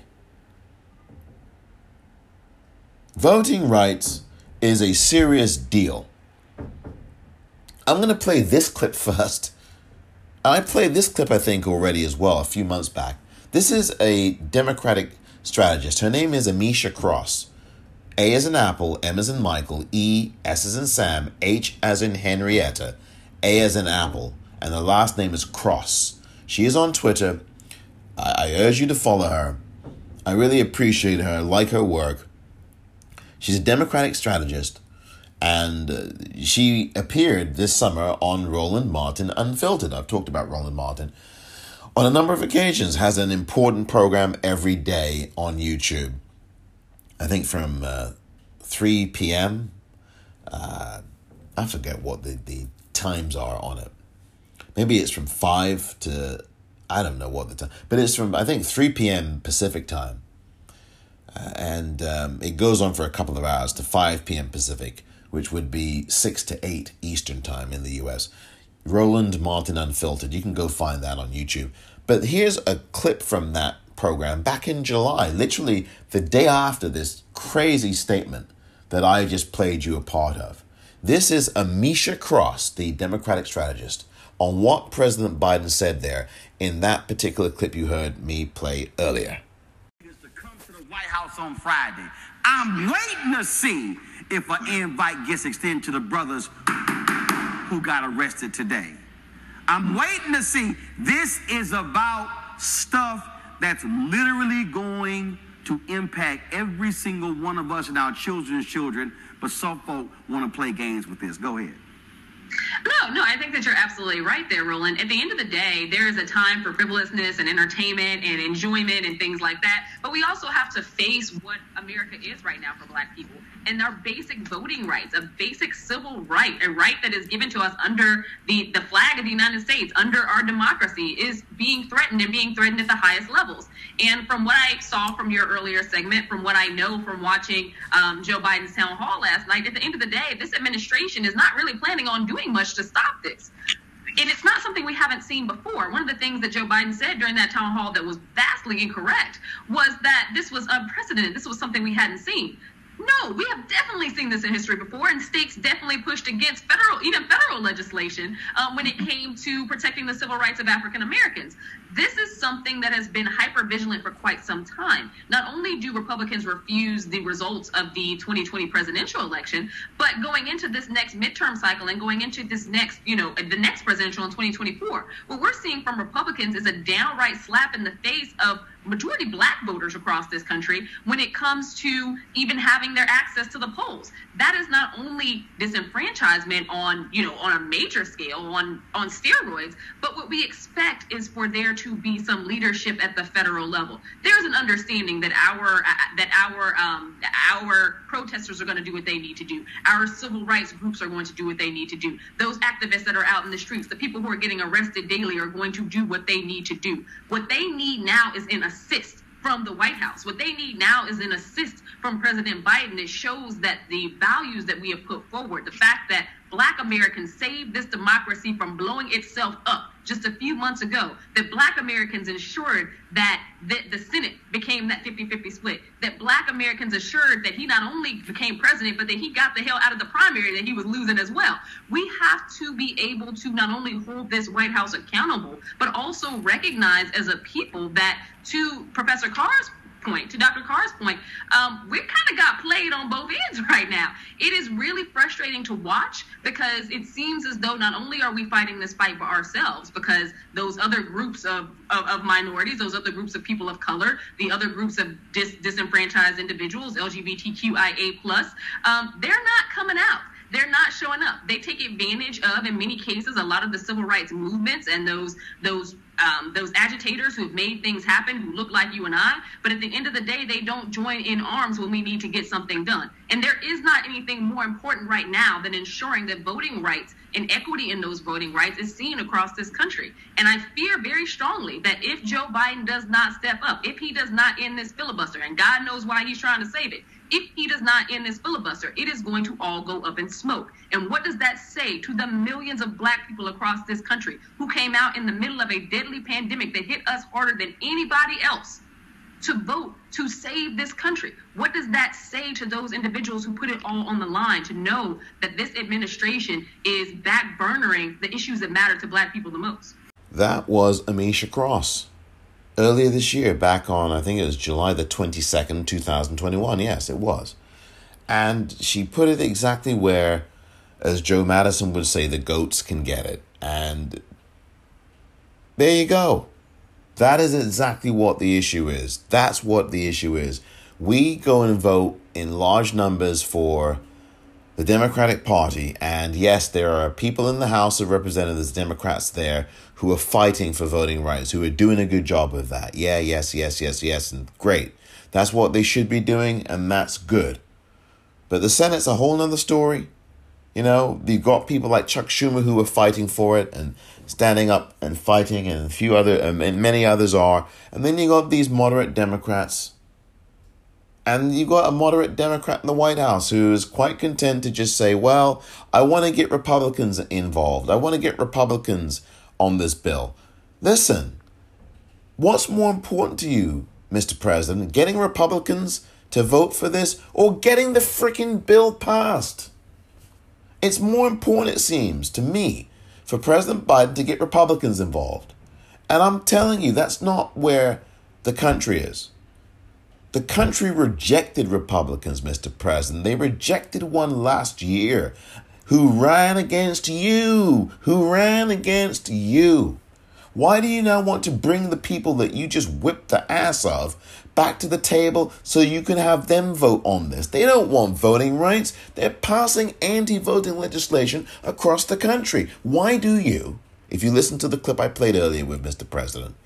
Voting rights is a serious deal. I'm going to play this clip first. I played this clip, I think, already as well, a few months back. This is a Democratic strategist. Her name is Amisha Cross. A as in Apple, M as in Michael, E, S as in Sam, H as in Henrietta, A as in Apple, and the last name is Cross. She is on Twitter. I urge you to follow her. I really appreciate her, like her work. She's a Democratic strategist, and she appeared this summer on Roland Martin Unfiltered. I've talked about Roland Martin on a number of occasions. Has an important program every day on YouTube. I think from 3 p.m. I forget what the times are on it. Maybe it's from 5 to, I don't know what the time, but it's from, I think, 3 p.m. Pacific time. And it goes on for a couple of hours to 5 p.m. Pacific, which would be 6 to 8 Eastern time in the U.S. Roland Martin Unfiltered. You can go find that on YouTube. But here's a clip from that program back in July, literally the day after this crazy statement that I just played you a part of. This is Amisha Cross, the Democratic strategist, on what President Biden said there in that particular clip you heard me play earlier. To come to the White House on Friday. I'm waiting to see if an invite gets extended to the brothers who got arrested today. I'm waiting to see. This is about stuff that's literally going to impact every single one of us and our children's children, but some folk want to play games with this. Go ahead. No, No, I think that you're absolutely right there, Roland. At the end of the day, there is a time for frivolousness and entertainment and enjoyment and things like that. But we also have to face what America is right now for Black people and our basic voting rights, a basic civil right, a right that is given to us under the flag of the United States, under our democracy, is being threatened and being threatened at the highest levels. And from what I saw from your earlier segment, from what I know from watching Joe Biden's town hall last night, at the end of the day, this administration is not really planning on doing much to stop this. And it's not something we haven't seen before. One of the things that Joe Biden said during that town hall that was vastly incorrect was that this was unprecedented. This was something we hadn't seen. No, we have definitely seen this in history before, and states definitely pushed against federal legislation when it came to protecting the civil rights of African Americans. This is something that has been hyper-vigilant for quite some time. Not only do Republicans refuse the results of the 2020 presidential election, but going into this next midterm cycle and going into this next, the next presidential in 2024, what we're seeing from Republicans is a downright slap in the face of majority Black voters across this country when it comes to even having their access to the polls. That is not only disenfranchisement on a major scale, on steroids, but what we expect is for there to be some leadership at the federal level. There's an understanding that our protesters are going to do what they need to do. Our civil rights groups are going to do what they need to do. Those activists that are out in the streets, the people who are getting arrested daily, are going to do what they need to do. What they need now is an assist from the White House. What they need now is an assist from President Biden that shows that the values that we have put forward, the fact that Black Americans saved this democracy from blowing itself up just a few months ago, that Black Americans ensured that the Senate became that 50-50 split, that Black Americans assured that he not only became president, but that he got the hell out of the primary that he was losing as well. We have to be able to not only hold this White House accountable, but also recognize as a people that, to Professor Carr's point, to Dr. Carr's point, we kind of got played on both ends right now. It is really frustrating to watch because it seems as though not only are we fighting this fight for ourselves, because those other groups of minorities, those other groups of people of color, the other groups of disenfranchised individuals, LGBTQIA+, they're not coming out. They're not showing up. They take advantage of, in many cases, a lot of the civil rights movements and those agitators who've made things happen, who look like you and I. But at the end of the day, they don't join in arms when we need to get something done. And there is not anything more important right now than ensuring that voting rights and equity in those voting rights is seen across this country. And I fear very strongly that if Joe Biden does not step up, if he does not end this filibuster, and God knows why he's trying to save it, if he does not end this filibuster, it is going to all go up in smoke. And what does that say to the millions of Black people across this country who came out in the middle of a deadly pandemic that hit us harder than anybody else to vote to save this country? What does that say to those individuals who put it all on the line to know that this administration is backburnering the issues that matter to Black people the most? That was Amisha Cross. Earlier this year, back on, I think it was July the 22nd, 2021. Yes, it was. And she put it exactly where, as Joe Madison would say, the goats can get it. And there you go. That is exactly what the issue is. That's what the issue is. We go and vote in large numbers for the Democratic Party. And yes, there are people in the House of Representatives, Democrats there, who are fighting for voting rights, who are doing a good job with that. Yeah, yes, and great. That's what they should be doing, and that's good. But the Senate's a whole nother story. You've got people like Chuck Schumer who are fighting for it and standing up and fighting, and and many others are. And then you got these moderate Democrats. And you got a moderate Democrat in the White House who is quite content to just say, well, I want to get Republicans involved. I want to get Republicans on this bill. Listen, what's more important to you, Mr. President, getting Republicans to vote for this or getting the freaking bill passed? It's more important, it seems, to me, for President Biden to get Republicans involved. And I'm telling you, that's not where the country is. The country rejected Republicans, Mr. President. They rejected one last year who ran against you. Why do you now want to bring the people that you just whipped the ass of back to the table so you can have them vote on this. They don't want voting rights. They're passing anti-voting legislation across the country. Why do you, if you listen to the clip I played earlier with Mr. President,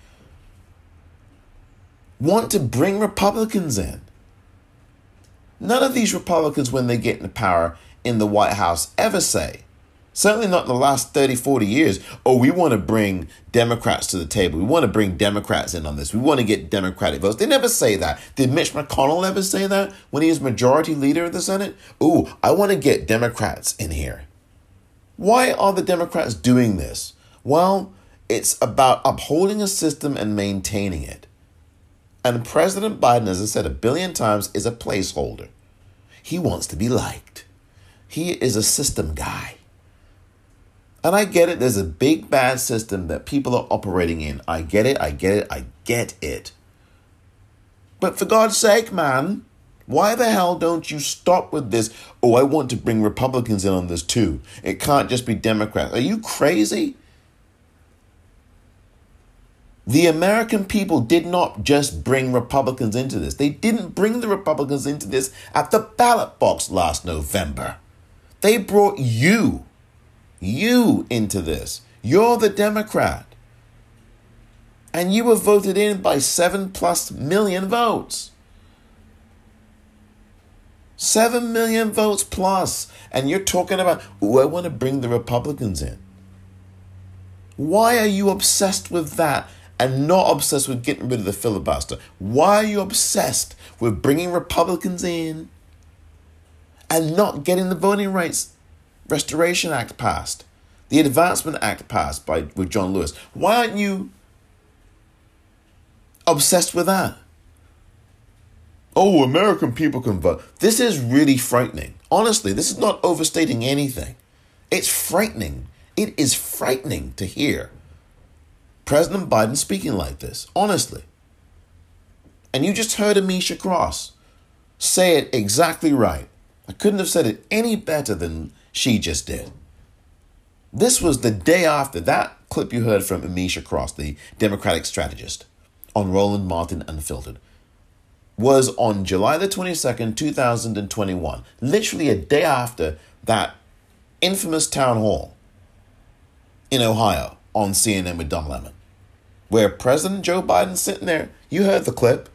want to bring Republicans in? None of these Republicans, when they get into power in the White House, ever say, certainly not in the last 30, 40 years, oh, we want to bring Democrats to the table. We want to bring Democrats in on this. We want to get Democratic votes. They never say that. Did Mitch McConnell ever say that when he was majority leader of the Senate? Oh, I want to get Democrats in here. Why are the Democrats doing this? Well, it's about upholding a system and maintaining it. And President Biden, as I said a billion times, is a placeholder. He wants to be liked. He is a system guy. And I get it. There's a big bad system that people are operating in. I get it. But for God's sake, man, why the hell don't you stop with this? Oh, I want to bring Republicans in on this too. It can't just be Democrats. Are you crazy? The American people did not just bring Republicans into this. They didn't bring the Republicans into this at the ballot box last November. They brought you into this. You're the Democrat. And you were voted in by 7+ million votes. 7 million votes plus. And you're talking about, oh, I want to bring the Republicans in. Why are you obsessed with that and not obsessed with getting rid of the filibuster? Why are you obsessed with bringing Republicans in and not getting the Voting Rights Restoration Act passed, the Advancement Act passed with John Lewis? Why aren't you obsessed with that? Oh, American people can vote. This is really frightening. Honestly, this is not overstating anything. It's frightening. It is frightening to hear President Biden speaking like this, honestly. And you just heard Amisha Cross say it exactly right. I couldn't have said it any better than she just did. This was the day after that clip you heard from Amisha Cross, the Democratic strategist, on Roland Martin Unfiltered, was on July the 22nd, 2021, literally a day after that infamous town hall in Ohio on CNN with Don Lemon, where President Joe Biden's sitting there. You heard the clip.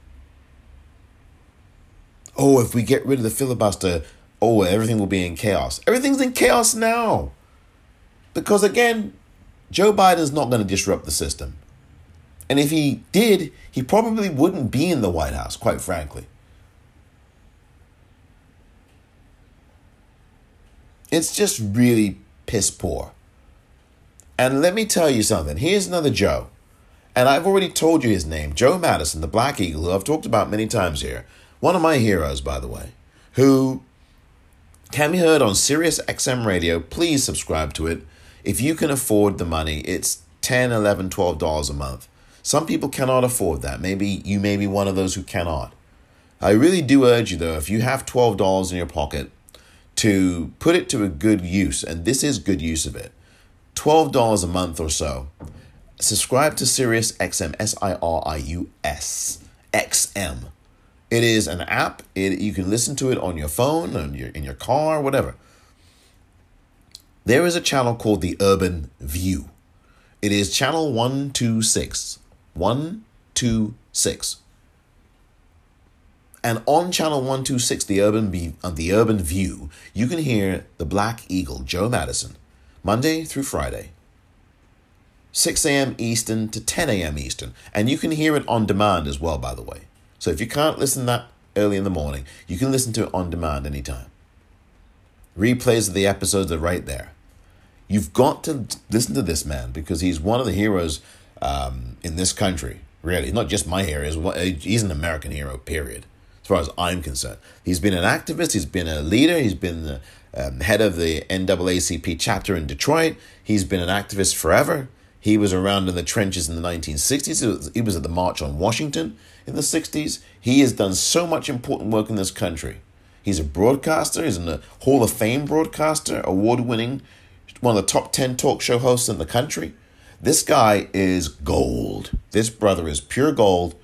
Oh, if we get rid of the filibuster, oh, everything will be in chaos. Everything's in chaos now. Because again, Joe Biden's not going to disrupt the system. And if he did, he probably wouldn't be in the White House, quite frankly. It's just really piss poor. And let me tell you something. Here's another Joe. And I've already told you his name, Joe Madison, the Black Eagle, who I've talked about many times here. One of my heroes, by the way, who can be heard on Sirius XM Radio. Please subscribe to it. If you can afford the money, it's $10, $11, $12 a month. Some people cannot afford that. Maybe you may be one of those who cannot. I really do urge you, though, if you have $12 in your pocket, to put it to a good use. And this is good use of it. $12 a month or so. Subscribe to Sirius XM, SIRIUS XM. It is an app. You can listen to it on your phone, in your car, whatever. There is a channel called the Urban View. It is channel 126. 126. And on channel 126, the Urban View, you can hear the Black Eagle, Joe Madison, Monday through Friday, 6 a.m. Eastern to 10 a.m. Eastern. And you can hear it on demand as well, by the way. So if you can't listen that early in the morning, you can listen to it on demand anytime. Replays of the episodes are right there. You've got to listen to this man because he's one of the heroes in this country, really. Not just my hero. He's an American hero, period, as far as I'm concerned. He's been an activist. He's been a leader. He's been the head of the NAACP chapter in Detroit. He's been an activist forever. He was around in the trenches in the 1960s. He was at the March on Washington in the 60s. He has done so much important work in this country. He's a broadcaster. He's a Hall of Fame broadcaster, award-winning, one of the top 10 talk show hosts in the country. This guy is gold. This brother is pure gold.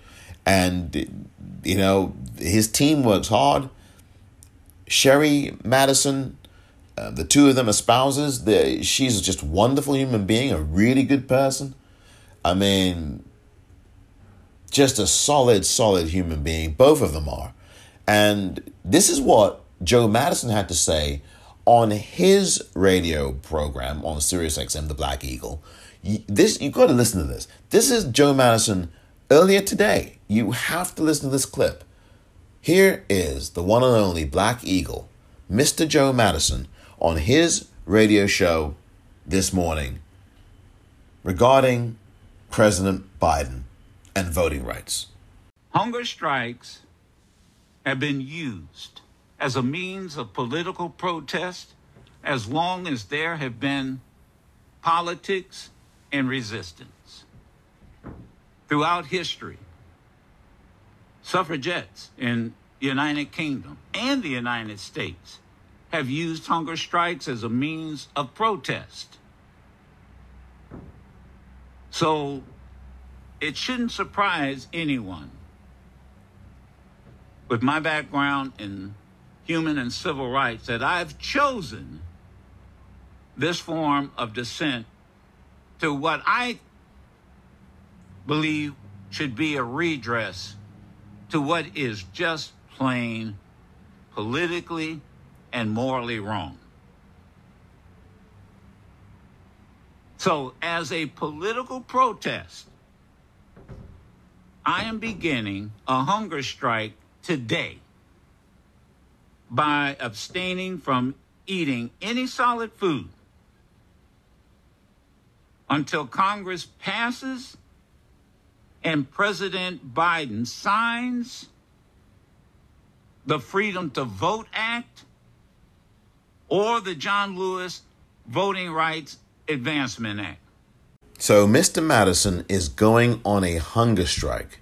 And, you know, his team works hard. Sherry Madison, the two of them are spouses. She's just a wonderful human being, a really good person. I mean, just a solid human being. Both of them are. And this is what Joe Madison had to say on his radio program on SiriusXM, The Black Eagle. You've got to listen to this. This is Joe Madison earlier today. You have to listen to this clip. Here is the one and only Black Eagle, Mr. Joe Madison, on his radio show this morning regarding President Biden and voting rights. Hunger strikes have been used as a means of political protest as long as there have been politics and resistance. Throughout history, suffragettes in the United Kingdom and the United States have used hunger strikes as a means of protest. So it shouldn't surprise anyone with my background in human and civil rights that I've chosen this form of dissent to what I believe should be a redress to what is just plain politically and morally wrong. So, as a political protest, I am beginning a hunger strike today by abstaining from eating any solid food until Congress passes and President Biden signs the Freedom to Vote Act or the John Lewis Voting Rights Advancement Act. So Mr. Madison is going on a hunger strike.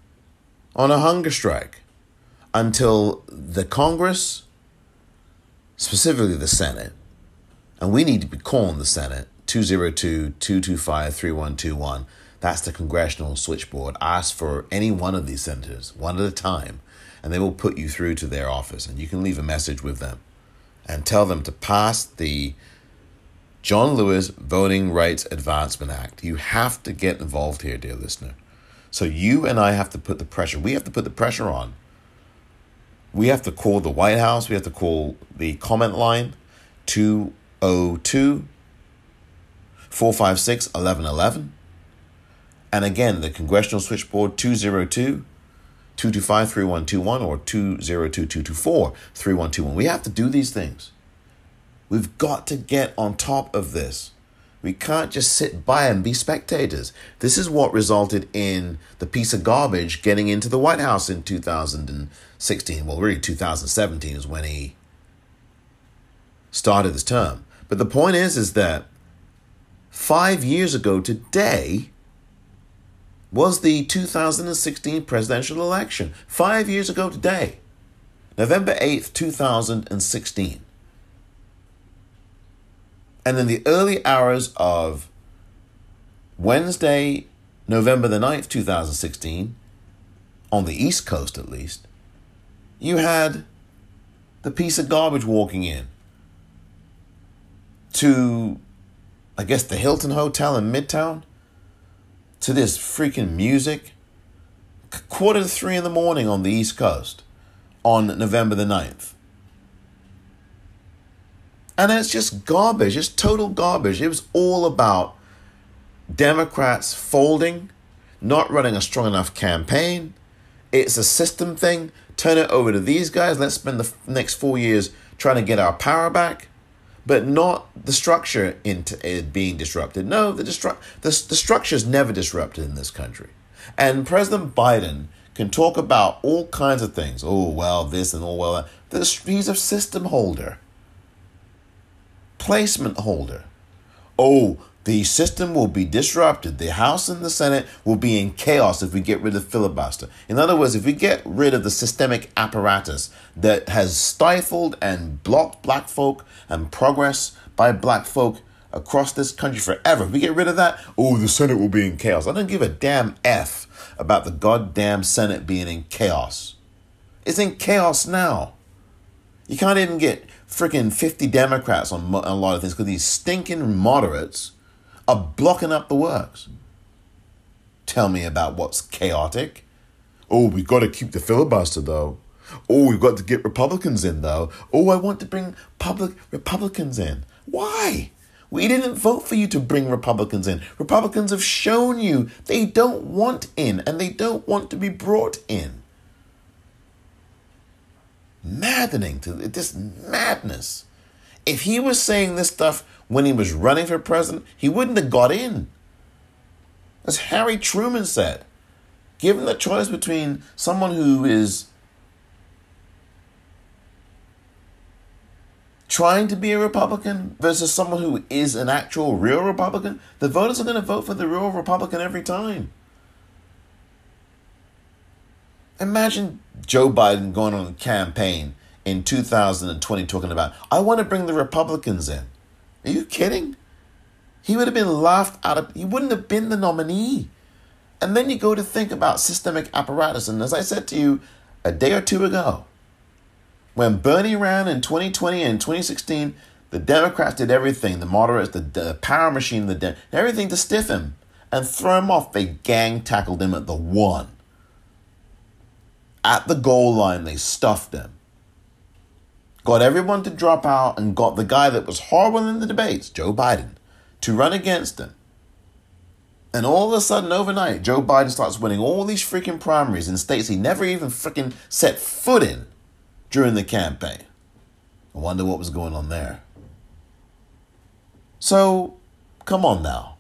Until the Congress, specifically the Senate, and we need to be calling the Senate, 202-225-3121. That's the congressional switchboard. Ask for any one of these senators, one at a time, and they will put you through to their office, and you can leave a message with them and tell them to pass the John Lewis Voting Rights Advancement Act. You have to get involved here, dear listener. So you and I have to put the pressure. We have to put the pressure on. We have to call the White House. We have to call the comment line, 202-456-1111. And again, the congressional switchboard, 202-225-3121 or 202-224-3121. We have to do these things. We've got to get on top of this. We can't just sit by and be spectators. This is what resulted in the piece of garbage getting into the White House in 2016. Well, really 2017 is when he started his term. But the point is that 5 years ago today was the 2016 presidential election. 5 years ago today, November 8th, 2016. And in the early hours of Wednesday, November the 9th, 2016, on the East Coast at least, you had the piece of garbage walking in to, I guess, the Hilton Hotel in Midtown, to this freaking music, 2:45 in the morning on the East Coast on November the 9th. And it's just garbage. It's total garbage. It was all about Democrats folding, not running a strong enough campaign. It's a system thing. Turn it over to these guys. Let's spend the next 4 years trying to get our power back, but not the structure being disrupted. No, the structure is never disrupted in this country. And President Biden can talk about all kinds of things. Oh, well, this and all well that. He's a system holder. Placement holder. Oh, the system will be disrupted. The House and the Senate will be in chaos if we get rid of filibuster. In other words, if we get rid of the systemic apparatus that has stifled and blocked black folk and progress by black folk across this country forever, if we get rid of that, oh, the Senate will be in chaos. I don't give a damn F about the goddamn Senate being in chaos. It's in chaos now. You can't even get freaking 50 Democrats on a lot of things because these stinking moderates are blocking up the works. Tell me about what's chaotic. Oh, we've got to keep the filibuster, though. Oh, we've got to get Republicans in, though. Oh, I want to bring Republicans in. Why? We didn't vote for you to bring Republicans in. Republicans have shown you they don't want in, and they don't want to be brought in. Maddening to this madness. If he was saying this stuff when he was running for president, he wouldn't have got in. As Harry Truman said, given the choice between someone who is trying to be a Republican versus someone who is an actual real Republican, the voters are going to vote for the real Republican every time. Imagine Joe Biden going on a campaign in 2020 talking about, I want to bring the Republicans in. Are you kidding? He would have been laughed out of, he wouldn't have been the nominee. And then you go to think about systemic apparatus. And as I said to you a day or two ago, when Bernie ran in 2020 and 2016, the Democrats did everything, the moderates, the power machine, everything to stiff him and throw him off. They gang tackled him at the one. At the goal line, they stuffed him. Got everyone to drop out and got the guy that was horrible in the debates, Joe Biden, to run against him. And all of a sudden, overnight, Joe Biden starts winning all these freaking primaries in states he never even freaking set foot in during the campaign. I wonder what was going on there. So, come on now.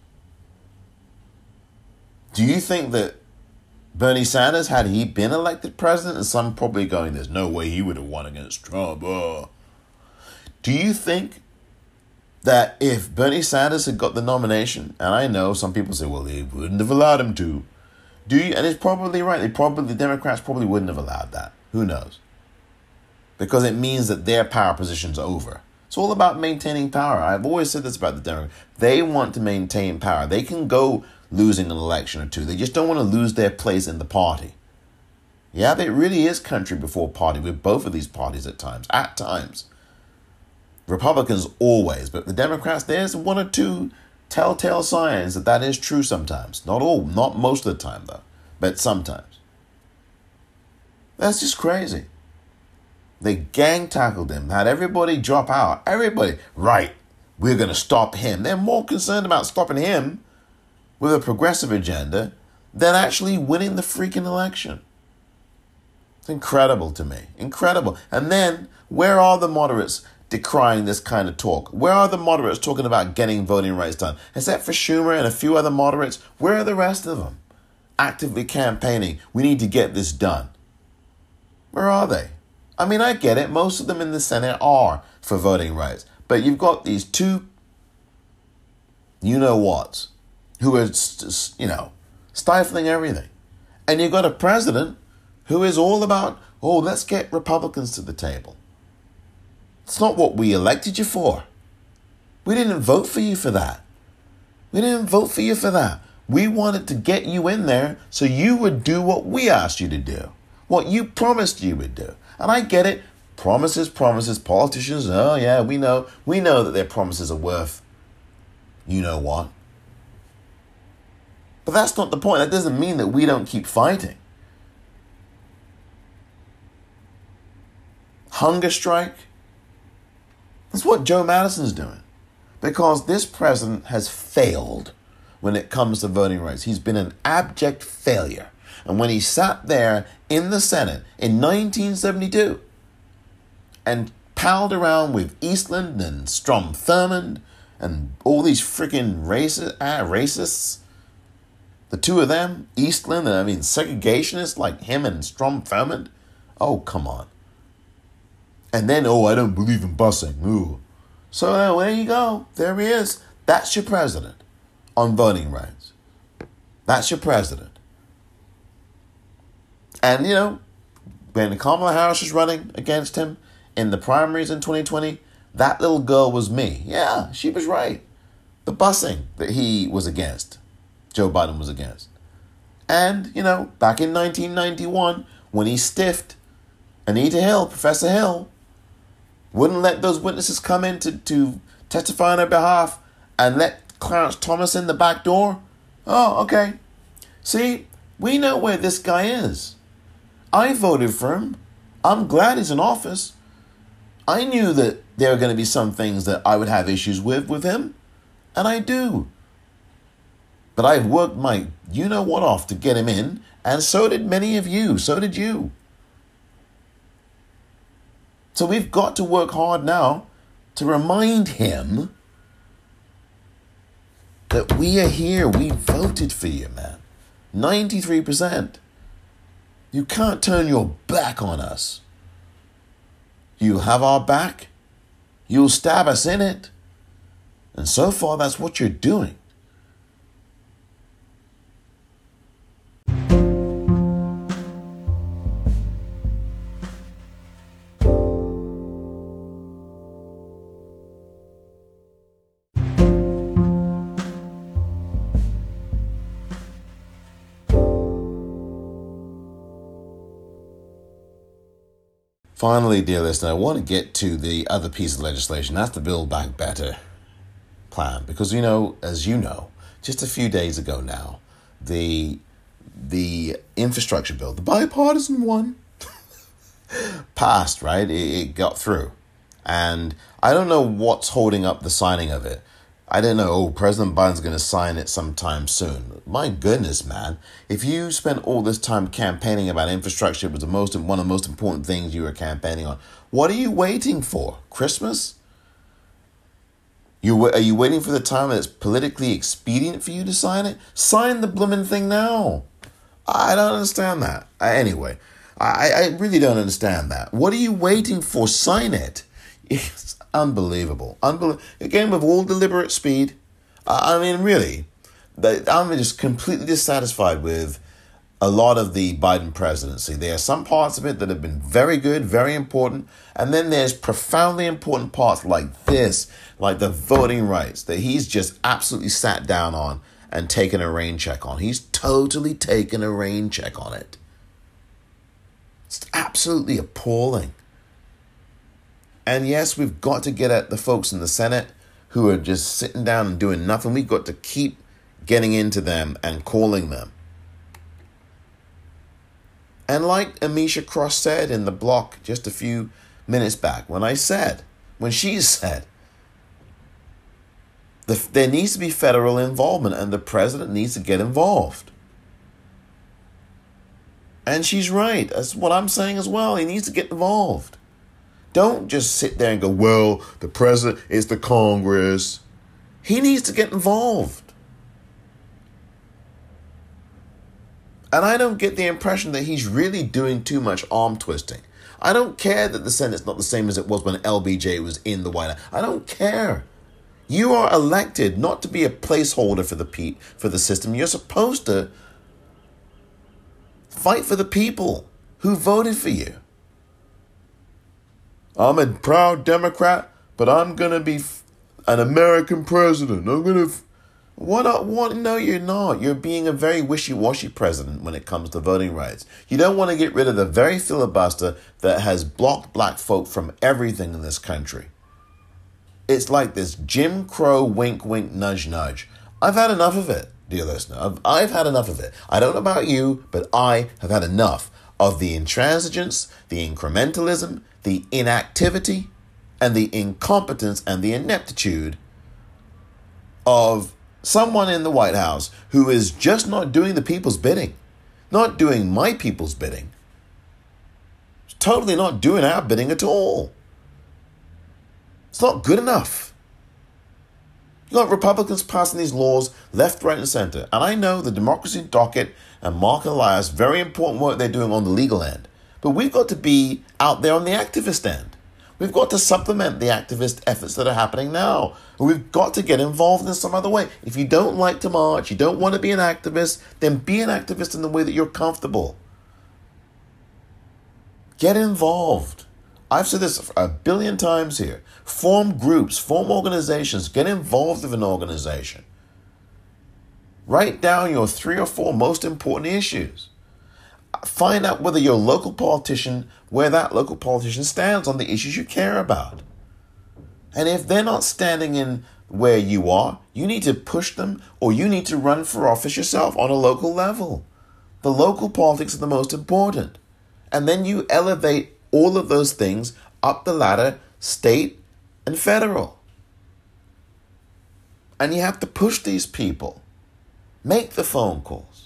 Do you think that Bernie Sanders, had he been elected president, and some probably going, there's no way he would have won against Trump. Do you think that if Bernie Sanders had got the nomination, and I know some people say, well, they wouldn't have allowed him to. Do you? And it's probably right. The Democrats probably wouldn't have allowed that. Who knows? Because it means that their power position's over. It's all about maintaining power. I've always said this about the Democrats. They want to maintain power. They can go losing an election or two. They just don't want to lose their place in the party. Yeah, it really is country before party with both of these parties at times. At times. Republicans always, but the Democrats, there's one or two telltale signs that is true sometimes. Not all, not most of the time though, but sometimes. That's just crazy. They gang tackled him, had everybody drop out. Everybody, right, we're going to stop him. They're more concerned about stopping him with a progressive agenda than actually winning the freaking election. It's incredible to me. Incredible. And then, where are the moderates decrying this kind of talk? Where are the moderates talking about getting voting rights done? Except for Schumer and a few other moderates, where are the rest of them? Actively campaigning, we need to get this done. Where are they? I mean, I get it. Most of them in the Senate are for voting rights. But you've got these two you-know-whats who are, stifling everything. And you've got a president who is all about, let's get Republicans to the table. It's not what we elected you for. We didn't vote for you for that. We wanted to get you in there so you would do what we asked you to do, what you promised you would do. And I get it. Promises. Politicians, oh yeah, we know that their promises are worth you know what. But that's not the point. That doesn't mean that we don't keep fighting. Hunger strike. That's what Joe Madison's doing. Because this president has failed when it comes to voting rights. He's been an abject failure. And when he sat there in the Senate in 1972 and palled around with Eastland and Strom Thurmond and all these freaking racists, the two of them, Eastland, segregationists like him and Strom Thurmond, oh, come on. And then, I don't believe in busing. Ooh. So there you go. There he is. That's your president on voting rights. That's your president. And, when Kamala Harris was running against him in the primaries in 2020, that little girl was me. Yeah, she was right. The busing that he was against, Joe Biden was against. And, back in 1991, when he stiffed Anita Hill, Professor Hill, wouldn't let those witnesses come in to testify on their behalf and let Clarence Thomas in the back door. Oh, okay. See, we know where this guy is. I voted for him. I'm glad he's in office. I knew that there were going to be some things that I would have issues with him, and I do. But I've worked my you-know-what off to get him in, and so did many of you. So did you. So we've got to work hard now to remind him that we are here. We voted for you, man. 93%. You can't turn your back on us. You have our back. You'll stab us in it. And so far, that's what you're doing. Finally, dear listener, I want to get to the other piece of legislation. That's the Build Back Better plan. Because, as you know, just a few days ago now, the infrastructure bill, the bipartisan one, passed, right? It got through. And I don't know what's holding up the signing of it. I didn't know, President Biden's going to sign it sometime soon. My goodness, man. If you spent all this time campaigning about infrastructure, it was one of the most important things you were campaigning on. What are you waiting for? Christmas? Are you waiting for the time that it's politically expedient for you to sign it? Sign the blooming thing now. I don't understand that. Anyway, I really don't understand that. What are you waiting for? Sign it. It's unbelievable. Again, with all deliberate speed. Really, I'm just completely dissatisfied with a lot of the Biden presidency. There are some parts of it that have been very good, very important. And then there's profoundly important parts like this, like the voting rights, that he's just absolutely sat down on and taken a rain check on. He's totally taken a rain check on it. It's absolutely appalling. And yes, we've got to get at the folks in the Senate who are just sitting down and doing nothing. We've got to keep getting into them and calling them. And like Amisha Cross said in the block just a few minutes back, when she said, there needs to be federal involvement and the president needs to get involved. And she's right. That's what I'm saying as well. He needs to get involved. Don't just sit there and go, well, the president is the Congress. He needs to get involved. And I don't get the impression that he's really doing too much arm twisting. I don't care that the Senate's not the same as it was when LBJ was in the White House. I don't care. You are elected not to be a placeholder for the system. You're supposed to fight for the people who voted for you. I'm a proud Democrat, but I'm going to be an American president. What? No, you're not. You're being a very wishy-washy president when it comes to voting rights. You don't want to get rid of the very filibuster that has blocked black folk from everything in this country. It's like this Jim Crow wink, wink, nudge, nudge. I've had enough of it, dear listener. I've had enough of it. I don't know about you, but I have had enough of the intransigence, the incrementalism, the inactivity, and the incompetence and the ineptitude of someone in the White House who is just not doing the people's bidding, not doing my people's bidding, totally not doing our bidding at all. It's not good enough. You got Republicans passing these laws left, right, and center. And I know the Democracy Docket and Mark Elias, very important work they're doing on the legal end. But we've got to be out there on the activist end. We've got to supplement the activist efforts that are happening now. And we've got to get involved in some other way. If you don't like to march, you don't want to be an activist, then be an activist in the way that you're comfortable. Get involved. I've said this a billion times here. Form groups, form organizations, get involved with an organization. Write down your 3 or 4 most important issues. Find out whether your local politician, where that local politician stands on the issues you care about. And if they're not standing in where you are, you need to push them, or you need to run for office yourself on a local level. The local politics are the most important. And then you elevate all of those things up the ladder, state and federal. And you have to push these people. Make the phone calls.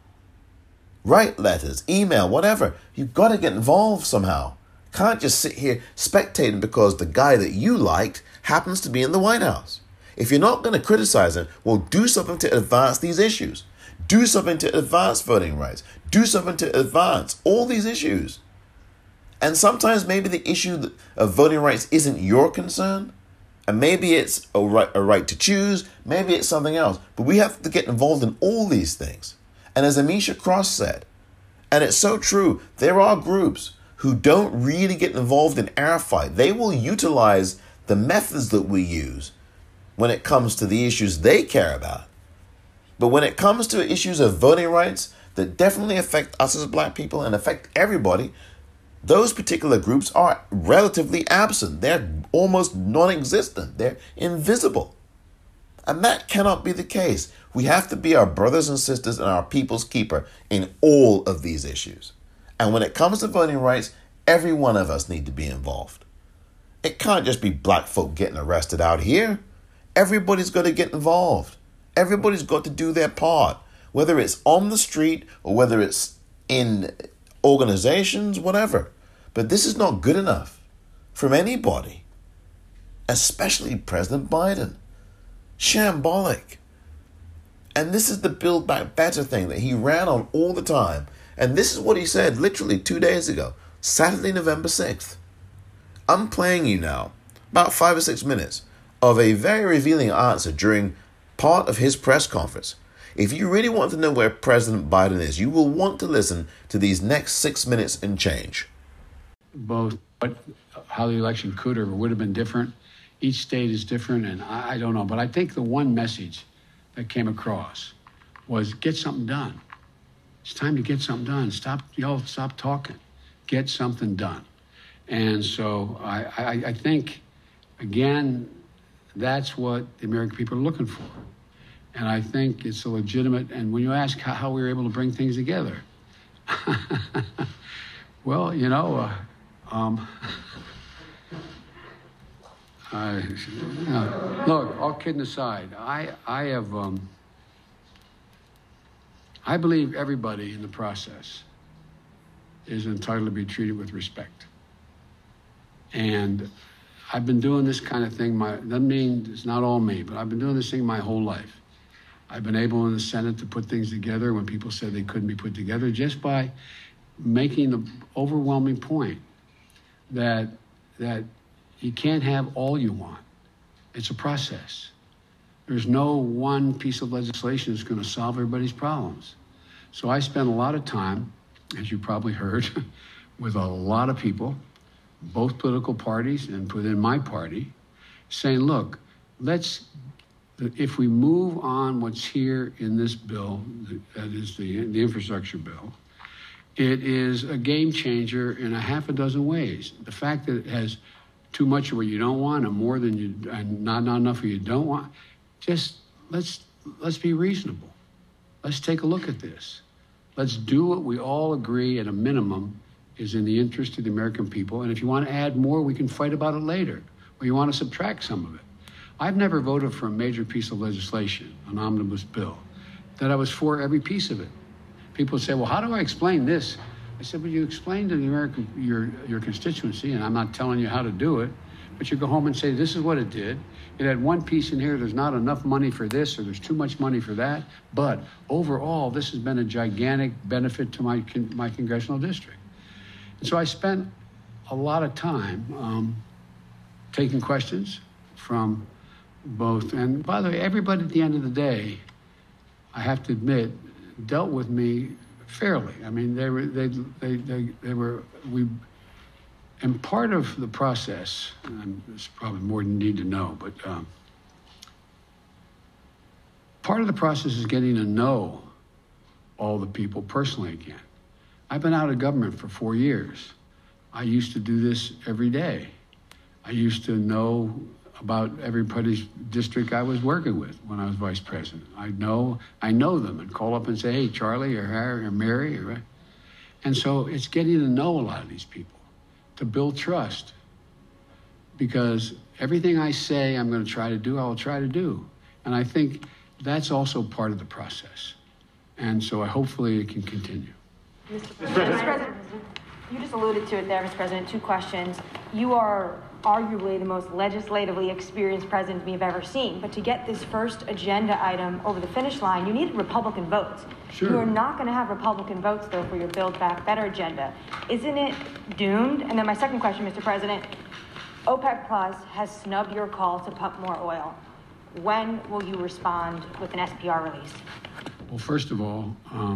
Write letters, email, whatever. You've got to get involved somehow. Can't just sit here spectating because the guy that you liked happens to be in the White House. If you're not going to criticize him, well, do something to advance these issues. Do something to advance voting rights. Do something to advance all these issues. And sometimes maybe the issue of voting rights isn't your concern. And maybe it's a right to choose. Maybe it's something else. But we have to get involved in all these things. And as Amisha Cross said, and it's so true, there are groups who don't really get involved in our fight. They will utilize the methods that we use when it comes to the issues they care about. But when it comes to issues of voting rights that definitely affect us as black people and affect everybody, those particular groups are relatively absent. They're almost non-existent. They're invisible. And that cannot be the case. We have to be our brothers and sisters and our people's keeper in all of these issues. And when it comes to voting rights, every one of us need to be involved. It can't just be black folk getting arrested out here. Everybody's got to get involved. Everybody's got to do their part, whether it's on the street or whether it's in organizations, whatever. But this is not good enough from anybody, especially President Biden. Shambolic. And this is the Build Back Better thing that he ran on all the time. And this is what he said literally 2 days ago, Saturday, November 6th. I'm playing you now about 5 or 6 minutes of a very revealing answer during part of his press conference. If you really want to know where President Biden is, you will want to listen to these next 6 minutes and change. Both how the election could or would have been different. Each state is different, and I don't know. But I think the one message that came across was get something done. It's time to get something done. Stop talking. Get something done. And so I think, again, that's what the American people are looking for. And I think it's a legitimate, and when you ask how we were able to bring things together, well, look, all kidding aside, I believe everybody in the process is entitled to be treated with respect. And I've been doing this kind of thing, doesn't mean it's not all me, but I've been doing this thing my whole life. I've been able in the Senate to put things together when people said they couldn't be put together, just by making the overwhelming point that you can't have all you want. It's a process. There's no one piece of legislation that's going to solve everybody's problems. So I spent a lot of time, as you probably heard, with a lot of people, both political parties and within my party, saying, look, if we move on what's here in this bill, that is the infrastructure bill, it is a game changer in a half a dozen ways. The fact that it has too much of what you don't want and more than you, and not enough of what you don't want, just let's be reasonable. Let's take a look at this. Let's do what we all agree at a minimum is in the interest of the American people. And if you want to add more, we can fight about it later. Or you want to subtract some of it. I've never voted for a major piece of legislation, an omnibus bill, that I was for every piece of it. People say, well, how do I explain this? I said, well, you explain to the American, your constituency, and I'm not telling you how to do it, but you go home and say, this is what it did. It had one piece in here, there's not enough money for this, or there's too much money for that. But overall, this has been a gigantic benefit to my congressional district. And so I spent a lot of time taking questions from both. And by the way, everybody at the end of the day, I have to admit, dealt with me fairly. I mean, they were, and part of the process, and it's probably more than you need to know, but Part of the process is getting to know all the people personally again. I've been out of government for 4 years. I used to do this every day. I used to know about everybody's district I was working with when I was vice president. I know them and call up and say, hey, Charlie or Harry or Mary. And so it's getting to know a lot of these people, to build trust. Because everything I say I'm going to try to do, I will try to do. And I think that's also part of the process. And so hopefully it can continue. Mr. President, you just alluded to it there, Mr. President. 2 questions. You are arguably the most legislatively experienced president we've ever seen. But to get this first agenda item over the finish line, you needed Republican votes. Sure. You are not going to have Republican votes, though, for your Build Back Better agenda. Isn't it doomed? And then my second question, Mr. President, OPEC Plus has snubbed your call to pump more oil. When will you respond with an SPR release? Well, first of all,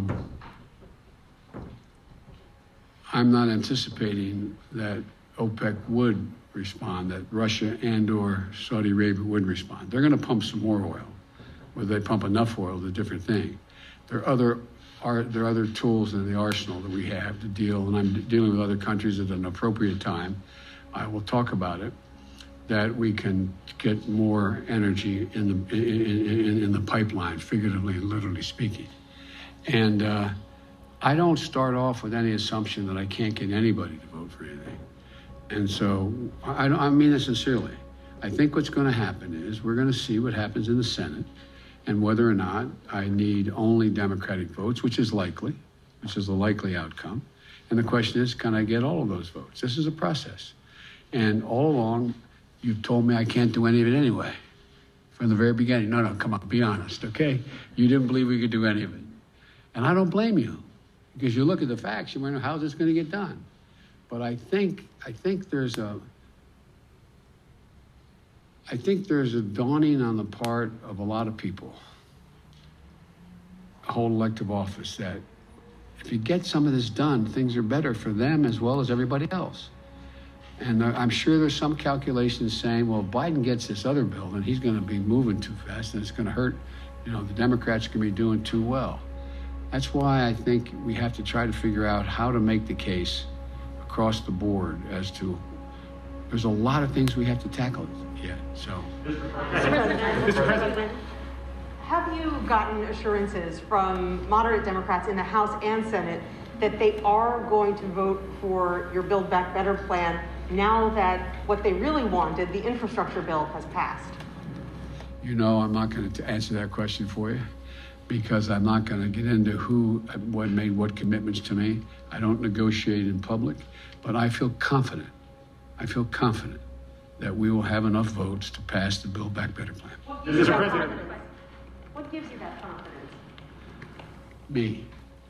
I'm not anticipating that OPEC would respond, that Russia and or Saudi Arabia would respond. They're going to pump some more oil. Whether they pump enough oil is a different thing. There are other tools in the arsenal that we have to deal, and I'm dealing with other countries at an appropriate time. I will talk about it, that we can get more energy in the pipeline, figuratively and literally speaking. And I don't start off with any assumption that I can't get anybody to vote for anything. And so I mean this sincerely. I think what's going to happen is we're going to see what happens in the Senate and whether or not I need only Democratic votes, which is likely, which is a likely outcome. And the question is, can I get all of those votes? This is a process. And all along, you've told me I can't do any of it anyway. From the very beginning. No, come on, be honest, okay? You didn't believe we could do any of it. And I don't blame you. Because you look at the facts, you wonder, how's this going to get done? But I think there's a dawning on the part of a lot of people, hold elective office, that if you get some of this done, things are better for them as well as everybody else. And I'm sure there's some calculations saying, well, if Biden gets this other bill, then he's going to be moving too fast and it's going to hurt, the Democrats can be doing too well. That's why I think we have to try to figure out how to make the case across the board as to, there's a lot of things we have to tackle yet, so. Mr. President, have you gotten assurances from moderate Democrats in the House and Senate that they are going to vote for your Build Back Better plan now that what they really wanted, the infrastructure bill, has passed? I'm not going to answer that question for you, because I'm not going to get into what made what commitments to me. I don't negotiate in public, but I feel confident that we will have enough votes to pass the Build Back Better plan. Mr. President, what gives you that confidence? Me.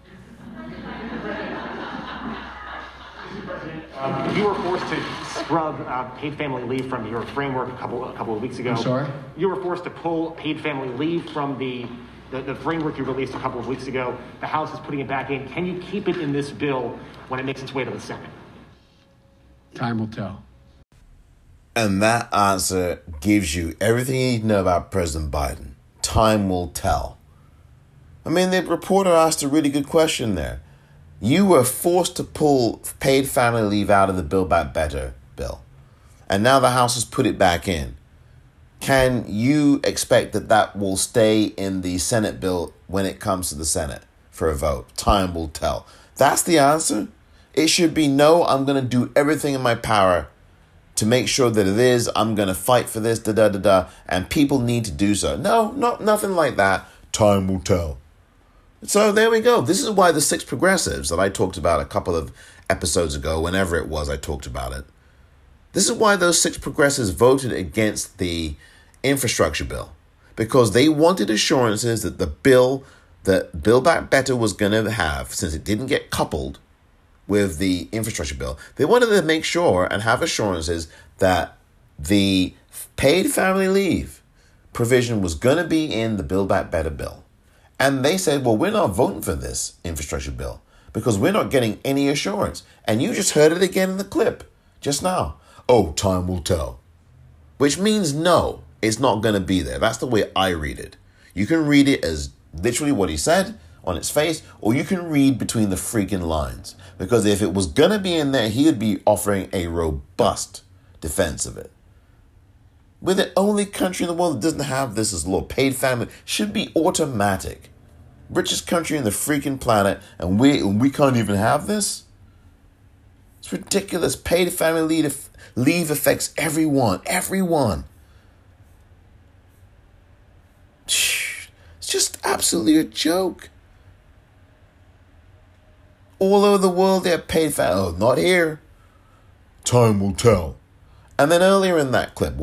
You were forced to scrub paid family leave from your framework a couple of weeks ago. I'm sorry? You were forced to pull paid family leave from the framework you released a couple of weeks ago. The House is putting it back in. Can you keep it in this bill when it makes its way to the Senate? Time will tell. And that answer gives you everything you need to know about President Biden. Time will tell. I mean, the reporter asked a really good question there. You were forced to pull paid family leave out of the Build Back Better bill. And now the House has put it back in. Can you expect that will stay in the Senate bill when it comes to the Senate for a vote? Time will tell. That's the answer. It should be no, I'm going to do everything in my power to make sure that it is. I'm going to fight for this, and people need to do so. No, nothing like that. Time will tell. So there we go. This is why the 6 progressives that I talked about a couple of episodes ago, whenever it was I talked about it, this is why those 6 progressives voted against the infrastructure bill, because they wanted assurances that the bill that Build Back Better was going to have, since it didn't get coupled with the infrastructure bill, they wanted to make sure and have assurances that the paid family leave provision was going to be in the Build Back Better bill. And they said, well, we're not voting for this infrastructure bill because we're not getting any assurance. And you just heard it again in the clip just now. Oh, time will tell. Which means no, it's not going to be there. That's the way I read it. You can read it as literally what he said on its face, or you can read between the freaking lines. Because if it was going to be in there, he would be offering a robust defense of it. We're the only country in the world that doesn't have this as law. Paid family should be automatic. Richest country in the freaking planet, and we can't even have this? It's ridiculous. Paid family leave affects everyone. Everyone. It's just absolutely a joke. All over the world, they're paid family. Oh, not here. Time will tell. And then earlier in that clip,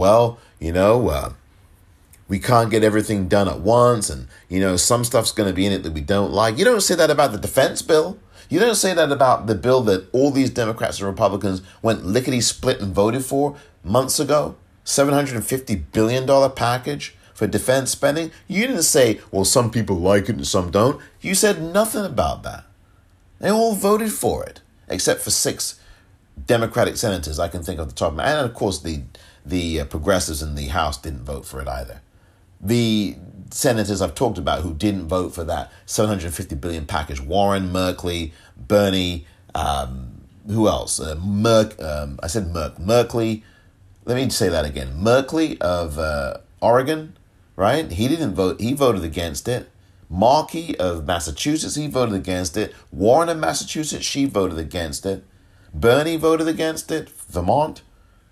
we can't get everything done at once, and, some stuff's going to be in it that we don't like. You don't say that about the defense bill. You don't say that about the bill that all these Democrats and Republicans went lickety-split and voted for months ago. $750 billion package for defense spending. You didn't say, well, some people like it and some don't. You said nothing about that. They all voted for it, except for 6 Democratic senators I can think of the top of my head. And, of course, the progressives in the House didn't vote for it either. The senators I've talked about who didn't vote for that $750 billion package: Warren, Merkley, Bernie, who else? I said Merkley. Let me say that again. Merkley of Oregon, right? He didn't vote. He voted against it. Markey of Massachusetts, he voted against it. Warren of Massachusetts, she voted against it. Bernie voted against it. Vermont.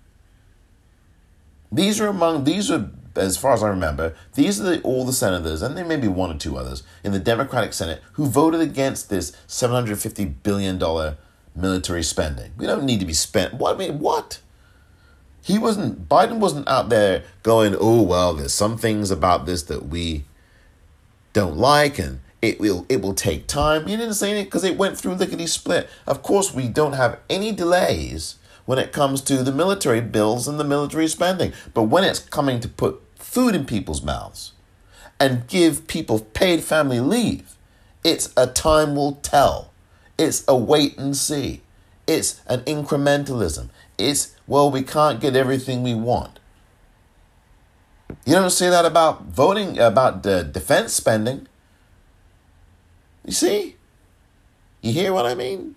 These are, as far as I remember, these are all the senators, and there may be 1 or 2 others, in the Democratic Senate who voted against this $750 billion military spending. We don't need to be spent. What? Biden wasn't out there going, oh, well, there's some things about this that we don't like, and it will take time. He didn't say anything because it went through lickety-split. Of course, we don't have any delays when it comes to the military bills and the military spending. But when it's coming to put food in people's mouths and give people paid family leave, it's a time will tell. It's a wait and see. It's an incrementalism. It's, well, we can't get everything we want. You don't say that about voting, about the defense spending. You see? You hear what I mean?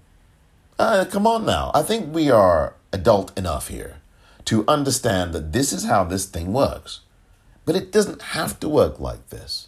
Come on now. I think we are adult enough here to understand that this is how this thing works. But it doesn't have to work like this.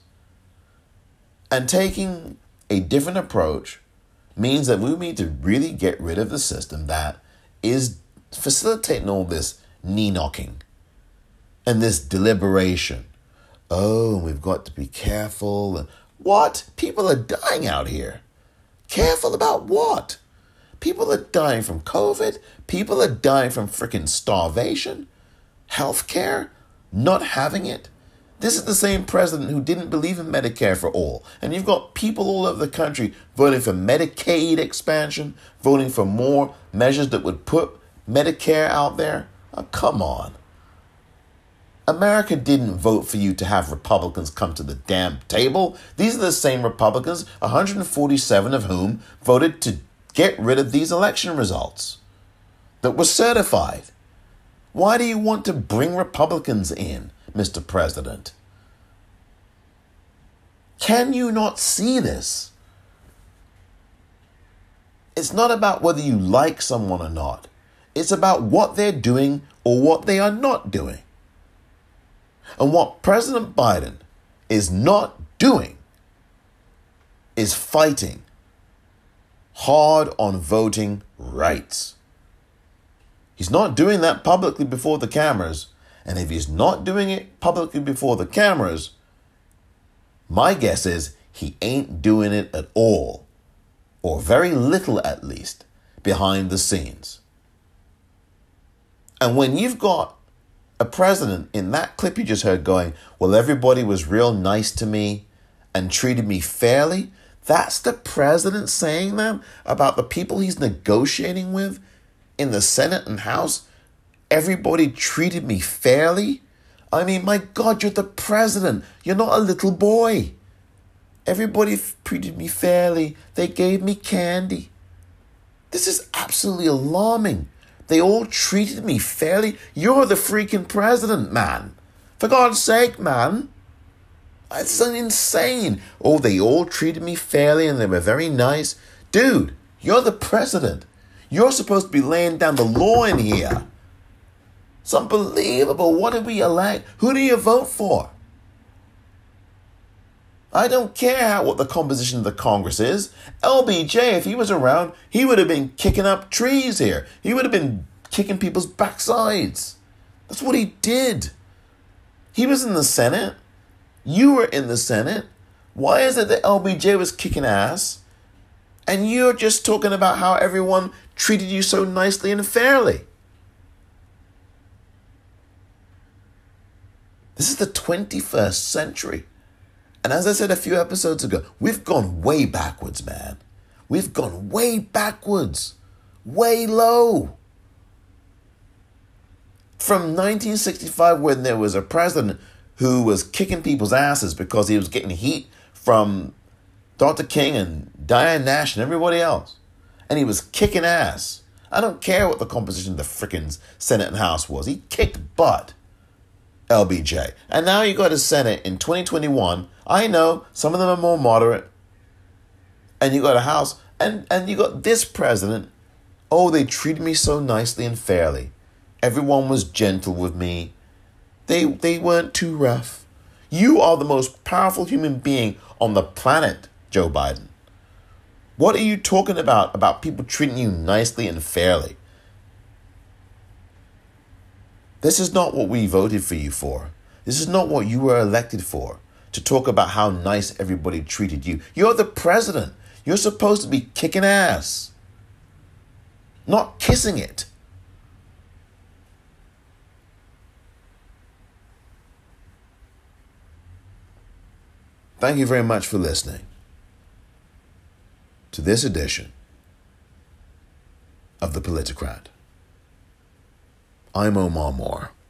And taking a different approach means that we need to really get rid of the system that is facilitating all this knee-knocking and this deliberation. Oh, we've got to be careful. What? People are dying out here. Careful about what? People are dying from COVID. People are dying from freaking starvation. Healthcare. Not having it. This is the same president who didn't believe in Medicare for all. And you've got people all over the country voting for Medicaid expansion, voting for more measures that would put Medicare out there. Oh, come on. America didn't vote for you to have Republicans come to the damn table. These are the same Republicans, 147 of whom voted to get rid of these election results that were certified. Why do you want to bring Republicans in, Mr. President? Can you not see this? It's not about whether you like someone or not. It's about what they're doing or what they are not doing. And what President Biden is not doing is fighting hard on voting rights. He's not doing that publicly before the cameras. And if he's not doing it publicly before the cameras, my guess is he ain't doing it at all, or very little at least, behind the scenes. And when you've got a president in that clip you just heard going, well, everybody was real nice to me and treated me fairly, that's the president saying that about the people he's negotiating with in the Senate and House. Everybody treated me fairly. I mean, my God, you're the president. You're not a little boy. Everybody treated me fairly. They gave me candy. This is absolutely alarming. They all treated me fairly. You're the freaking president, man. For God's sake, man. It's insane. Oh, they all treated me fairly and they were very nice. Dude, you're the president. You're supposed to be laying down the law in here. It's unbelievable. What did we elect? Who do you vote for? I don't care what the composition of the Congress is. LBJ, if he was around, he would have been kicking up trees here. He would have been kicking people's backsides. That's what he did. He was in the Senate. You were in the Senate. Why is it that LBJ was kicking ass and you're just talking about how everyone treated you so nicely and fairly? This is the 21st century. And as I said a few episodes ago, we've gone way backwards, man. We've gone way backwards. Way low. From 1965, when there was a president who was kicking people's asses because he was getting heat from Dr. King and Diane Nash and everybody else. And he was kicking ass. I don't care what the composition of the frickin' Senate and House was. He kicked butt. LBJ. And now you got a Senate in 2021. I know some of them are more moderate. And you got a House and you got this president. Oh, they treated me so nicely and fairly. Everyone was gentle with me. They weren't too rough. You are the most powerful human being on the planet, Joe Biden. What are you talking about people treating you nicely and fairly? This is not what we voted for you for. This is not what you were elected for, to talk about how nice everybody treated you. You're the president. You're supposed to be kicking ass, not kissing it. Thank you very much for listening to this edition of The Politicrat. I'm Omar Moore.